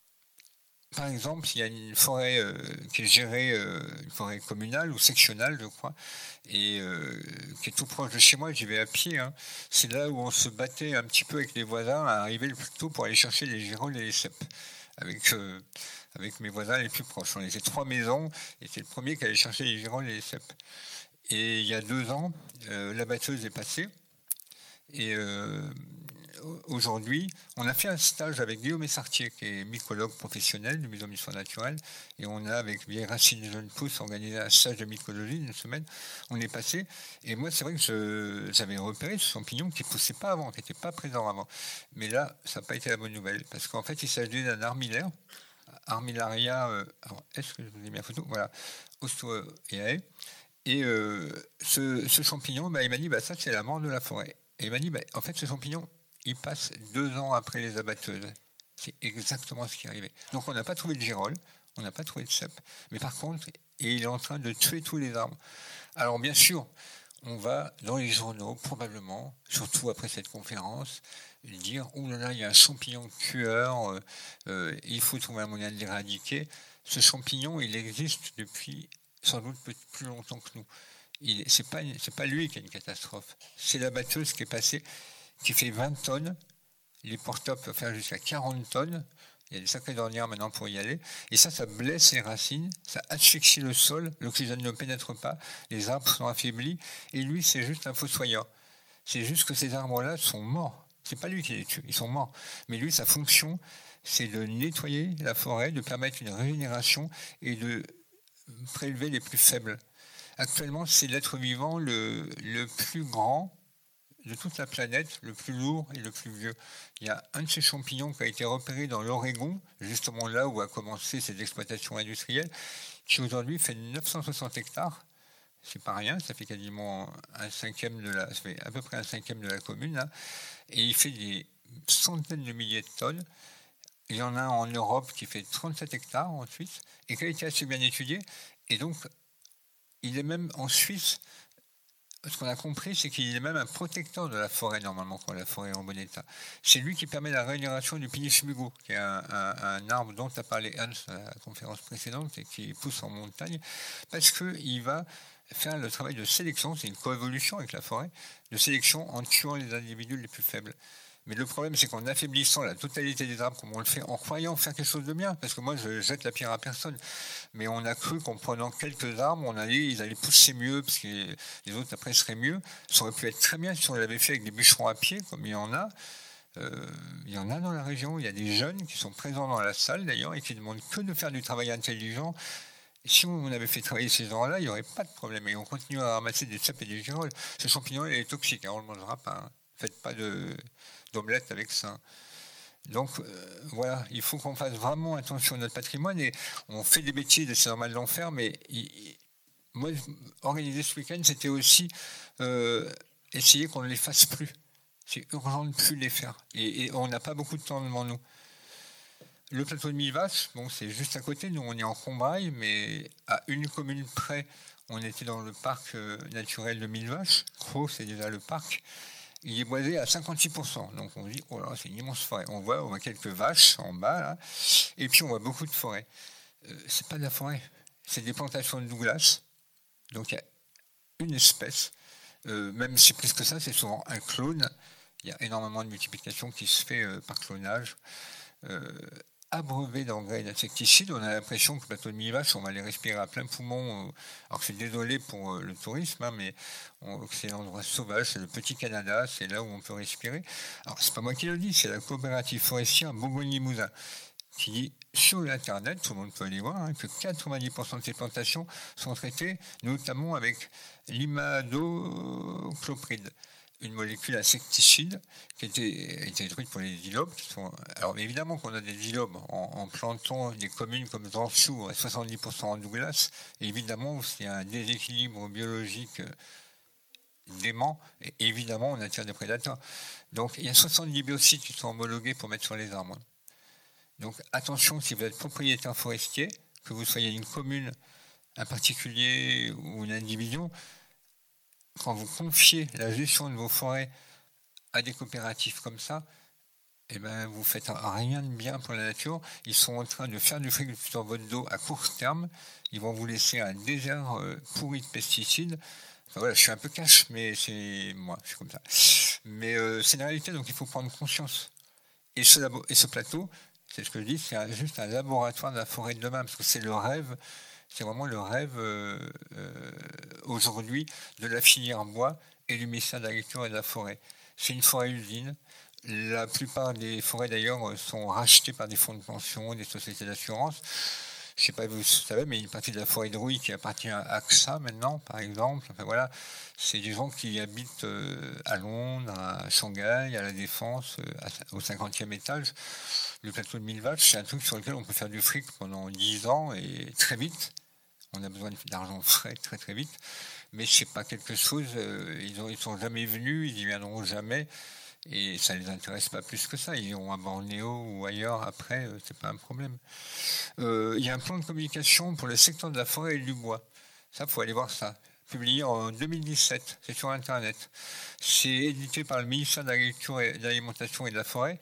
par exemple, il y a une forêt euh, qui est gérée, euh, une forêt communale ou sectionnelle, je crois, et euh, qui est tout proche de chez moi, j'y vais à pied. Hein. C'est là où on se battait un petit peu avec les voisins à arriver le plus tôt pour aller chercher les girolles et les cèpes, avec, euh, avec mes voisins les plus proches. On était trois maisons, et c'est le premier qui allait chercher les girolles et les cèpes. Et il y a deux ans, euh, la batteuse est passée, et... Euh, aujourd'hui, on a fait un stage avec Guillaume Essartier, qui est mycologue professionnel du Muséum d'histoire naturelle, et on a, avec Vieille Racine et Jeunes Pousses, organisé un stage de mycologie une semaine. On est passé, et moi, c'est vrai que je, j'avais repéré ce champignon qui ne poussait pas avant, qui n'était pas présent avant. Mais là, ça n'a pas été la bonne nouvelle, parce qu'en fait, il s'agit d'un armillaire, Armillaria, euh, alors, est-ce que je vous ai mis la photo? Voilà, Ostoeae. Et euh, ce, ce champignon, bah, il m'a dit, bah, ça, c'est la mort de la forêt. Et il m'a dit, bah, en fait, ce champignon, il passe deux ans après les abatteuses. C'est exactement ce qui est arrivé. Donc on n'a pas trouvé de girolles, on n'a pas trouvé de cèpes, mais par contre, et il est en train de tuer tous les arbres. Alors bien sûr, on va dans les journaux, probablement, surtout après cette conférence, dire « Ouh là là, il y a un champignon tueur, euh, euh, il faut trouver un moyen de l'éradiquer ». Ce champignon, il existe depuis sans doute plus longtemps que nous. Il, c'est pas, c'est pas lui qui a une catastrophe, c'est la batteuse qui est passée, qui fait vingt tonnes, les porte-top peuvent faire jusqu'à quarante tonnes, il y a des sacrées ornières maintenant pour y aller, et ça, ça blesse les racines, ça asphyxie le sol, l'oxygène ne pénètre pas, les arbres sont affaiblis, et lui, c'est juste un fossoyeur. C'est juste que ces arbres-là sont morts. C'est pas lui qui les tue, ils sont morts. Mais lui, sa fonction, c'est de nettoyer la forêt, de permettre une régénération et de prélever les plus faibles. Actuellement, c'est l'être vivant le, le plus grand de toute la planète, le plus lourd et le plus vieux. Il y a un de ces champignons qui a été repéré dans l'Oregon, justement là où a commencé cette exploitation industrielle, qui aujourd'hui fait neuf cent soixante hectares. C'est pas rien, ça fait quasiment un cinquième de la, ça fait à peu près un cinquième de la commune, hein, et il fait des centaines de milliers de tonnes. Il y en a un en Europe qui fait trente-sept hectares en Suisse, et qui a été assez bien étudié, et donc il est même en Suisse. Ce qu'on a compris, c'est qu'il est même un protecteur de la forêt, normalement, quand la forêt est en bon état. C'est lui qui permet la régénération du Pinus mugo, qui est un, un, un arbre dont a parlé Hans à la conférence précédente et qui pousse en montagne, parce qu'il va faire le travail de sélection, c'est une coévolution avec la forêt, de sélection en tuant les individus les plus faibles. Mais le problème, c'est qu'en affaiblissant la totalité des arbres, comme on le fait, en croyant faire quelque chose de bien, parce que moi, je jette la pierre à personne, mais on a cru qu'en prenant quelques arbres, on allait, ils allaient pousser mieux, parce que les autres, après, seraient mieux. Ça aurait pu être très bien si on l'avait fait avec des bûcherons à pied, comme il y en a. Euh, il y en a dans la région, il y a des jeunes qui sont présents dans la salle, d'ailleurs, et qui ne demandent que de faire du travail intelligent. Et si on avait fait travailler ces gens-là, il n'y aurait pas de problème. Et on continue à ramasser des cèpes et des girolles. Ce champignon, il est toxique, hein, on ne le mangera pas. Hein. Faites pas de... d'omelette avec ça. Donc euh, voilà, il faut qu'on fasse vraiment attention à notre patrimoine et on fait des bêtises, c'est normal d'en faire, mais il, moi, organiser ce week-end, c'était aussi euh, essayer qu'on ne les fasse plus. C'est urgent de ne plus les faire et, et on n'a pas beaucoup de temps devant nous. Le plateau de Millevaches, bon, c'est juste à côté, nous on est en Combraille, mais à une commune près, on était dans le parc naturel de Millevaches. Cros, c'est déjà le parc. Il est boisé à cinquante-six pour cent. Donc on dit, oh là, c'est une immense forêt. On voit, on voit quelques vaches en bas, là, et puis on voit beaucoup de forêts. Euh, c'est pas de la forêt, c'est des plantations de Douglas. Donc il y a une espèce, euh, même si c'est plus que ça, c'est souvent un clone. Il y a énormément de multiplication qui se fait euh, par clonage. Euh, abreuvé d'engrais et d'insecticides, on a l'impression que le plateau de Millevaches, on va les respirer à plein poumon. Alors je suis désolé pour le tourisme, hein, mais on, c'est l'endroit sauvage, c'est le petit Canada, c'est là où on peut respirer. Alors c'est pas moi qui le dis, c'est la coopérative forestière Bourgogne-Limousin qui dit sur l'internet, tout le monde peut aller voir, hein, que quatre-vingt-dix pour cent de ces plantations sont traitées notamment avec l'imidaclopride, une molécule insecticide qui était, était détruite pour les dilobes. Qui sont, alors évidemment qu'on a des dilobes en, en plantant des communes comme Zanchou à soixante-dix pour cent en Douglas, et évidemment il y a un déséquilibre biologique dément, et évidemment on attire des prédateurs. Donc il y a soixante-dix biocides qui sont homologués pour mettre sur les arbres. Donc attention, si vous êtes propriétaire forestier, que vous soyez une commune, un particulier ou une indivision, quand vous confiez la gestion de vos forêts à des coopératives comme ça, eh ben, vous faites rien de bien pour la nature. Ils sont en train de faire du fric sur votre dos à court terme. Ils vont vous laisser un désert pourri de pesticides. Enfin, voilà, je suis un peu cash, mais c'est moi, je suis comme ça. Mais euh, c'est la réalité, donc il faut prendre conscience. Et ce, labo- et ce plateau, c'est ce que je dis, c'est un, juste un laboratoire de la forêt de demain, parce que c'est le rêve. C'est vraiment le rêve euh, euh, aujourd'hui de la filière bois et du ministère de l'Agriculture et de la Forêt. C'est une forêt-usine. La plupart des forêts d'ailleurs sont rachetées par des fonds de pension, des sociétés d'assurance. Je ne sais pas si vous savez, mais une partie de la forêt de Rouille qui appartient à AXA maintenant, par exemple. Enfin voilà, c'est des gens qui habitent à Londres, à Shanghai, à la Défense, au cinquantième étage. Le plateau de Millevaches, c'est un truc sur lequel on peut faire du fric pendant dix ans et très vite. On a besoin d'argent frais très très vite, mais c'est pas quelque chose. Euh, ils ne sont jamais venus, ils n'y viendront jamais, et ça ne les intéresse pas plus que ça. Ils iront à Bornéo ou ailleurs après, euh, c'est pas un problème. Euh, il y a un plan de communication pour le secteur de la forêt et du bois. Ça, faut aller voir ça. Publié en deux mille dix-sept, c'est sur Internet. C'est édité par le ministère de l'Agriculture et de l'Alimentation et de la Forêt.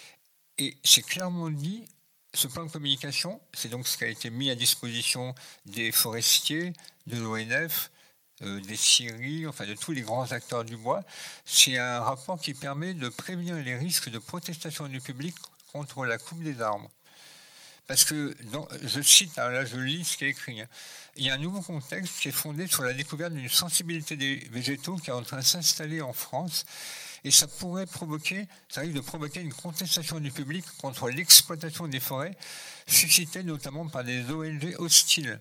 Et c'est clairement dit, ce plan de communication, c'est donc ce qui a été mis à disposition des forestiers, de l'O N F, euh, des scieries, enfin de tous les grands acteurs du bois. C'est un rapport qui permet de prévenir les risques de protestation du public contre la coupe des arbres. Parce que, dans, je cite, hein, là je lis ce qui est écrit, hein. Il y a un nouveau contexte qui est fondé sur la découverte d'une sensibilité des végétaux qui est en train de s'installer en France. Et ça pourrait provoquer, ça risque de provoquer une contestation du public contre l'exploitation des forêts, suscitée notamment par des O N G hostiles.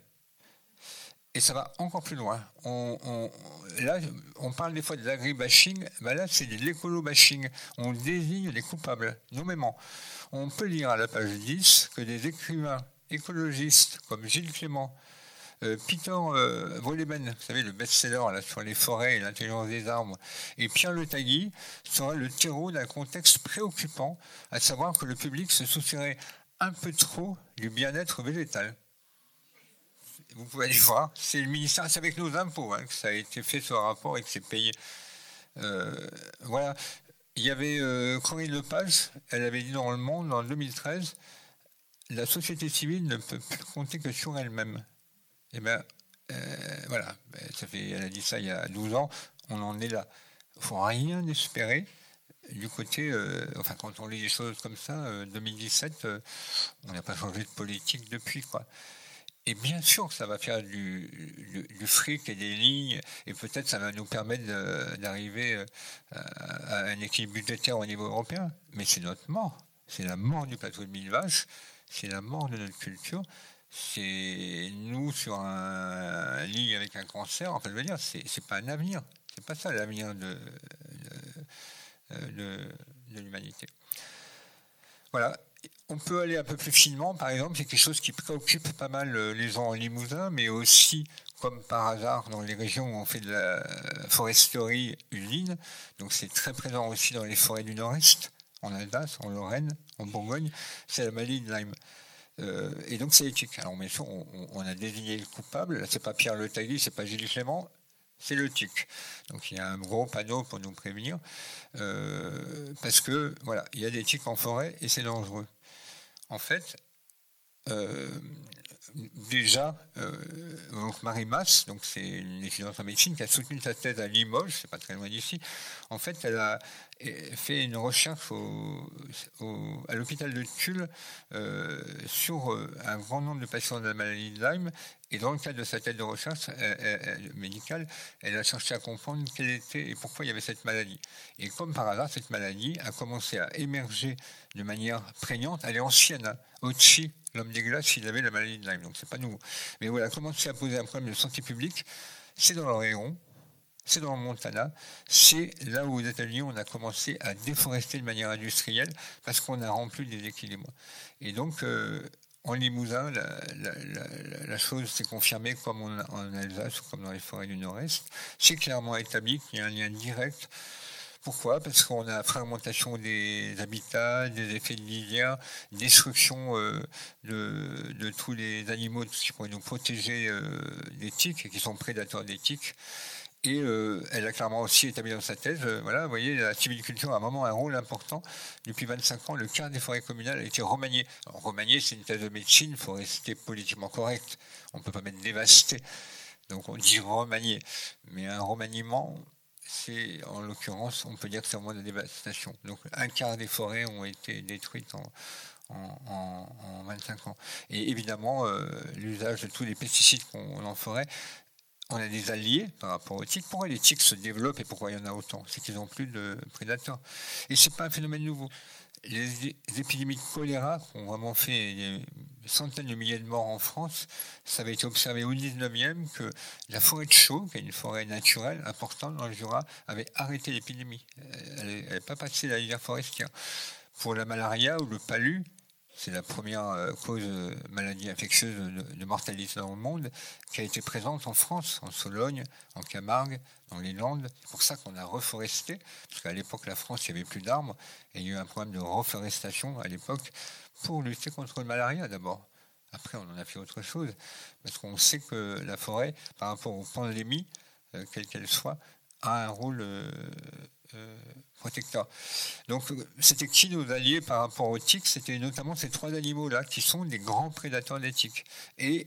Et ça va encore plus loin. On, on, là, on parle des fois de l'agribashing, ben là, c'est de l'écolo-bashing. On désigne les coupables, nommément. On peut lire à la page dix que des écrivains écologistes comme Gilles Clément, Euh, Peter euh, Wolleben, vous savez, le best-seller là, sur les forêts et l'intelligence des arbres, et Pierre Le Tagui sera le terreau d'un contexte préoccupant, à savoir que le public se soucierait un peu trop du bien-être végétal. Vous pouvez aller voir, c'est le ministère, c'est avec nos impôts hein, que ça a été fait ce rapport et que c'est payé. Euh, voilà. Il y avait euh, Corinne Lepage, elle avait dit dans Le Monde en deux mille treize, la société civile ne peut plus compter que sur elle-même. Eh bien, euh, voilà, ça fait, elle a dit ça il y a douze ans, on en est là. Il ne faut rien espérer. du côté, euh, enfin quand on lit des choses comme ça, euh, deux mille dix-sept, euh, on n'a pas changé de politique depuis, quoi. Et bien sûr que ça va faire du, du, du fric et des lignes, et peut-être ça va nous permettre de, d'arriver à, à un équilibre budgétaire au niveau européen. Mais c'est notre mort. C'est la mort du plateau de mille vaches, c'est la mort de notre culture, c'est nous sur un, un lit avec un cancer. Enfin, je veux dire, c'est, c'est pas un avenir. C'est pas ça l'avenir de, de, de, de l'humanité. Voilà. On peut aller un peu plus finement, par exemple, c'est quelque chose qui préoccupe pas mal les gens en Limousin, mais aussi, comme par hasard, dans les régions où on fait de la foresterie usine. Donc c'est très présent aussi dans les forêts du Nord-Est, en Alsace, en Lorraine, en Bourgogne, c'est la maladie de Lyme. Euh, et donc c'est éthique. Alors bien sûr, on, on a désigné le coupable. Là, c'est pas Pierre Le Tailly, c'est pas Gilles Clément, c'est le tic. Donc il y a un gros panneau pour nous prévenir, euh, parce que voilà, il y a des tiques en forêt et c'est dangereux. En fait, euh, déjà, euh, donc Marie Masse, donc c'est une étudiante en médecine qui a soutenu sa thèse à Limoges, c'est pas très loin d'ici. En fait, elle a fait une recherche au, au, à l'hôpital de Tulle euh, sur un grand nombre de patients de la maladie de Lyme. Et dans le cadre de sa thèse de recherche elle, elle, médicale, elle a cherché à comprendre quelle était et pourquoi il y avait cette maladie. Et comme par hasard, cette maladie a commencé à émerger de manière prégnante. Elle est ancienne, hein. Auchy, l'homme des glaces, il avait la maladie de Lyme, donc c'est pas nouveau. Mais voilà, commencer à poser un problème de santé publique, c'est dans l'Oregon, c'est dans le Montana, c'est là où aux États-Unis on a commencé à déforester de manière industrielle parce qu'on a rempli des équilibres. Et donc, euh, en Limousin, la, la, la, la chose s'est confirmée comme en, en Alsace ou comme dans les forêts du Nord-Est. C'est clairement établi qu'il y a un lien direct. Pourquoi ? Parce qu'on a fragmentation des habitats, des effets de lisière, destruction euh, de, de tous les animaux qui pourraient nous protéger euh, des tiques et qui sont prédateurs des tiques. Et euh, elle a clairement aussi établi dans sa thèse, euh, voilà, vous voyez, la sylviculture a vraiment un rôle important. Depuis vingt-cinq ans, le quart des forêts communales a été remanié. Alors, remanié, c'est une thèse de médecine, il faut rester politiquement correct. On ne peut pas mettre dévasté. Donc on dit remanié. Mais un remaniement, c'est, en l'occurrence, on peut dire que c'est au moins de la dévastation. Donc un quart des forêts ont été détruites en, en, en, en vingt-cinq ans. Et évidemment, euh, l'usage de tous les pesticides qu'on en forêt, on a des alliés par rapport aux tiques. Pourquoi les tiques se développent et pourquoi il y en a autant ? C'est qu'ils n'ont plus de prédateurs. Et ce n'est pas un phénomène nouveau. Les épidémies de choléra qui ont vraiment fait des centaines de milliers de morts en France, ça avait été observé au dix-neuvième que la forêt de Chaux, qui est une forêt naturelle importante dans le Jura, avait arrêté l'épidémie. Elle n'avait pas passé la lisière forestière. Pour la malaria ou le palu, c'est la première cause de maladie infectieuse de mortalité dans le monde, qui a été présente en France, en Sologne, en Camargue, dans les Landes. C'est pour ça qu'on a reforesté, parce qu'à l'époque, la France, il n'y avait plus d'arbres, et il y a eu un problème de reforestation à l'époque pour lutter contre le malaria d'abord. Après, on en a fait autre chose, parce qu'on sait que la forêt, par rapport aux pandémies, euh, quelles qu'elles soient, a un rôle euh, euh, protecteur. Donc, c'était qui nos alliés par rapport aux tiques ? C'était notamment ces trois animaux-là, qui sont des grands prédateurs des tiques. Et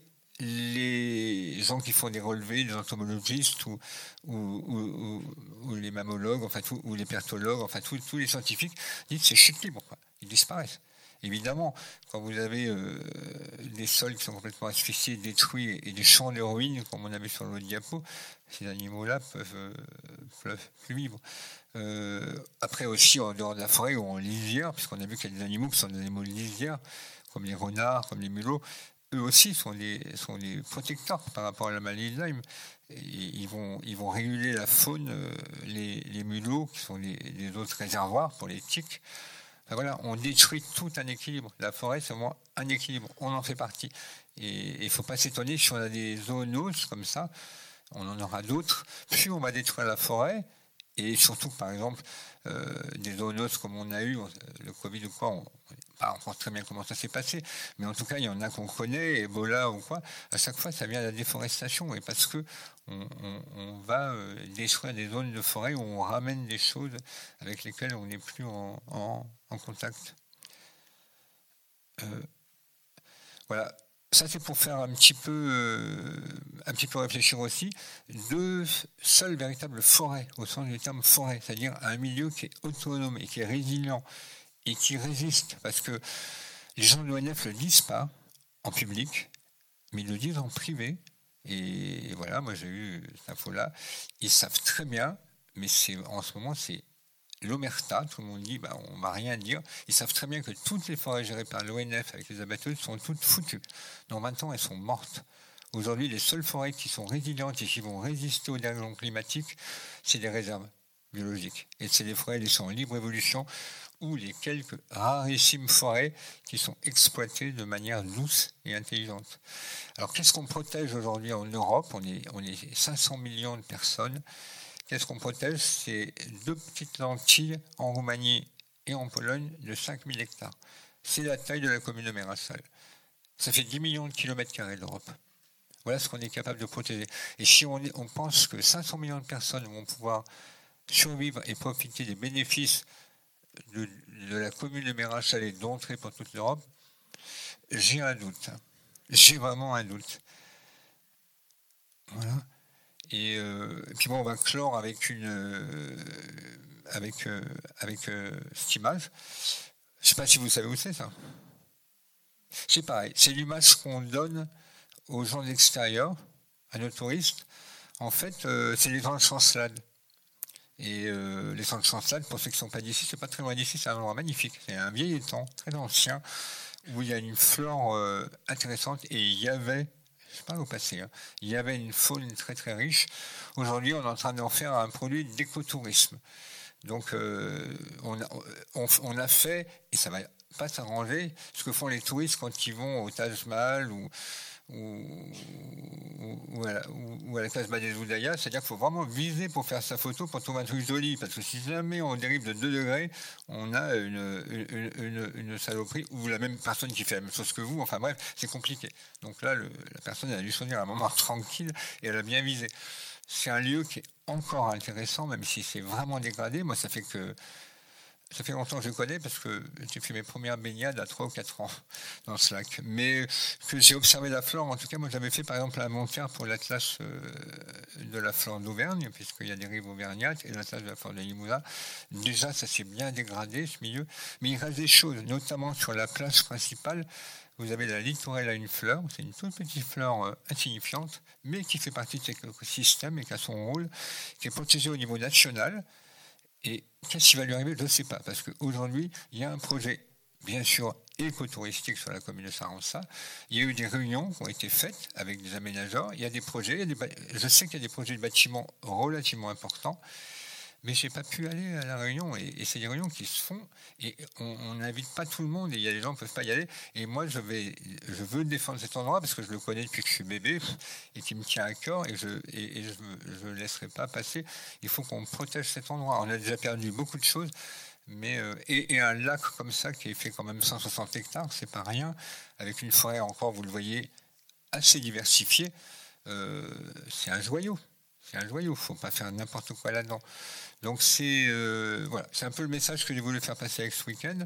les gens qui font des relevés, les entomologistes ou, ou, ou, ou les mammologues, enfin, tout, ou les pertologues, enfin, tout, tous les scientifiques, disent c'est chute libre, quoi. Ils disparaissent. Évidemment, quand vous avez euh, des sols qui sont complètement asphyxiés, détruits, et des champs de ruines, comme on a vu sur l'autre diapo, ces animaux-là peuvent, euh, peuvent plus vivre. Euh, après aussi, en dehors de la forêt ou en lisière, puisqu'on a vu qu'il y a des animaux qui sont des animaux de lisière, comme les renards, comme les mulots, eux aussi sont des, sont des protecteurs par rapport à la maladie de Lyme. Et ils, vont, ils vont réguler la faune, euh, les, les mulots, qui sont les, les autres réservoirs pour les tiques. Enfin, voilà, on détruit tout un équilibre. La forêt, c'est vraiment un équilibre. On en fait partie. Et il ne faut pas s'étonner, si on a des zoonoses comme ça, on en aura d'autres. Plus on va détruire la forêt, et surtout, par exemple, euh, des zoonoses comme on a eu, le Covid ou quoi, on ne sait pas encore très bien comment ça s'est passé, mais en tout cas, il y en a qu'on connaît, Ebola ou quoi, à chaque fois, ça vient de la déforestation, et parce que on, on, on va euh, détruire des zones de forêt où on ramène des choses avec lesquelles on n'est plus en, en, en contact. Euh, voilà. Ça, c'est pour faire un petit peu, euh, un petit peu réfléchir aussi. Deux seules véritables forêts, au sens du terme forêt, c'est-à-dire un milieu qui est autonome et qui est résilient et qui résiste. Parce que les gens de l'O N F ne le disent pas en public, mais ils le disent en privé. Et voilà, moi j'ai eu cette info-là. Ils savent très bien, mais c'est, en ce moment, c'est l'omerta, tout le monde dit, bah, on ne va rien dire. Ils savent très bien que toutes les forêts gérées par l'O N F avec les abatteuses sont toutes foutues. Dans vingt ans, elles sont mortes. Aujourd'hui, les seules forêts qui sont résilientes et qui vont résister aux dérèglements climatiques, c'est des réserves biologiques. Et c'est les forêts laissées en libre évolution ou les quelques rarissimes forêts qui sont exploitées de manière douce et intelligente. Alors, qu'est-ce qu'on protège aujourd'hui en Europe ? On est, on est cinq cents millions de personnes. Qu'est-ce qu'on protège ? C'est deux petites lentilles en Roumanie et en Pologne de cinq mille hectares. C'est la taille de la commune de Mérassal. Ça fait dix millions de kilomètres carrés d'Europe. Voilà ce qu'on est capable de protéger. Et si on, est, on pense que cinq cents millions de personnes vont pouvoir survivre et profiter des bénéfices de, de la commune de Mérassal et d'entrée pour toute l'Europe, j'ai un doute. J'ai vraiment un doute. Voilà. Et, euh, et puis bon, on va clore avec une, euh, avec, euh, avec euh, cette image. Je ne sais pas si vous savez où c'est ça. C'est pareil. C'est l'image qu'on donne aux gens de l'extérieur, à nos touristes. En fait, euh, c'est les gens de Chancelade. Et euh, les gens de Chancelade, pour ceux qui ne sont pas d'ici, c'est pas très loin d'ici, c'est un endroit magnifique. C'est un vieil étang, très ancien, où il y a une flore euh, intéressante. Et il y avait, je parle au passé, hein, il y avait une faune très très riche. Aujourd'hui, on est en train d'en faire un produit d'écotourisme. Donc, euh, on, a, on, on a fait, et ça va pas s'arranger, ce que font les touristes quand ils vont au Taj Mahal ou, ou, ou, à la, ou à la Casbah des Oudayas, c'est-à-dire qu'il faut vraiment viser pour faire sa photo pour trouver un truc joli, parce que si jamais on dérive de deux degrés, on a une, une, une, une saloperie, ou la même personne qui fait la même chose que vous, enfin bref, c'est compliqué. Donc là, le, la personne elle a dû choisir un moment tranquille, et elle a bien visé. C'est un lieu qui est encore intéressant, même si c'est vraiment dégradé. Moi, ça fait que ça fait longtemps que je le connais parce que j'ai fait mes premières baignades à trois ou quatre ans dans ce lac. Mais que j'ai observé la flore, en tout cas, moi j'avais fait par exemple la montagne pour l'Atlas de la flore d'Auvergne, puisqu'il y a des rives auvergnates, et l'Atlas de la flore de Limousin. Déjà, ça s'est bien dégradé, ce milieu. Mais il reste des choses, notamment sur la place principale. Vous avez la littorelle à une fleur, c'est une toute petite fleur euh, insignifiante, mais qui fait partie de cet écosystème et qui a son rôle, qui est protégé au niveau national. Et qu'est-ce qui va lui arriver ? Je ne sais pas, parce qu'aujourd'hui, il y a un projet, bien sûr, écotouristique sur la commune de Sarança. Il y a eu des réunions qui ont été faites avec des aménageurs. Il y a des projets, il y a des, je sais qu'il y a des projets de bâtiments relativement importants, mais je n'ai pas pu aller à la réunion. Et, et c'est des réunions qui se font, et on n'invite pas tout le monde, et il y a des gens qui ne peuvent pas y aller. Et moi, je, vais, je veux défendre cet endroit, parce que je le connais depuis que je suis bébé, et qui me tient à cœur, et je ne et, et je, je laisserai pas passer. Il faut qu'on protège cet endroit. On a déjà perdu beaucoup de choses, mais euh, et, et un lac comme ça, qui est fait quand même cent soixante hectares, c'est pas rien, avec une forêt encore, vous le voyez, assez diversifiée, euh, c'est un joyau. C'est un joyau, il ne faut pas faire n'importe quoi là-dedans. Donc c'est euh, voilà, c'est un peu le message que j'ai voulu faire passer avec ce week-end.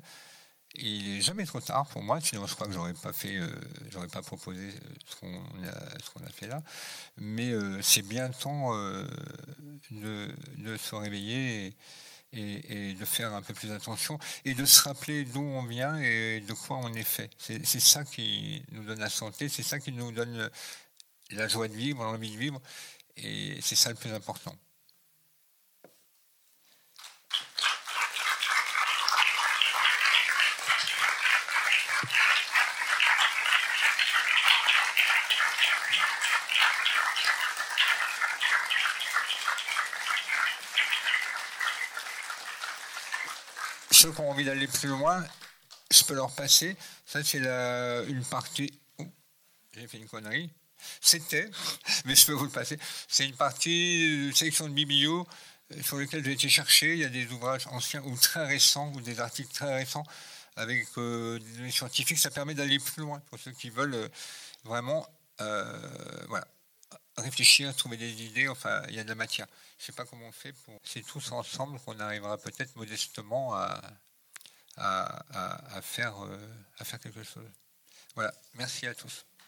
Il n'est jamais trop tard pour moi, sinon je crois que j'aurais pas fait, euh, j'aurais pas proposé ce qu'on a, ce qu'on a fait là. Mais euh, c'est bien temps euh, de, de se réveiller et, et, et de faire un peu plus attention et de se rappeler d'où on vient et de quoi on est fait. C'est, c'est ça qui nous donne la santé, c'est ça qui nous donne la joie de vivre, l'envie de vivre, et c'est ça le plus important. Ceux qui ont envie d'aller plus loin, je peux leur passer. Ça, c'est la, une partie... Oh, j'ai fait une connerie. C'était, mais je peux vous le passer. C'est une partie de sélection de biblio sur lequel j'ai été chercher. Il y a des ouvrages anciens ou très récents, ou des articles très récents avec euh, des données scientifiques. Ça permet d'aller plus loin pour ceux qui veulent euh, vraiment euh, voilà, réfléchir, trouver des idées. Enfin, il y a de la matière. Je ne sais pas comment on fait. Pour... C'est tous ensemble qu'on arrivera peut-être modestement à, à, à, à, faire, euh, à faire quelque chose. Voilà, merci à tous.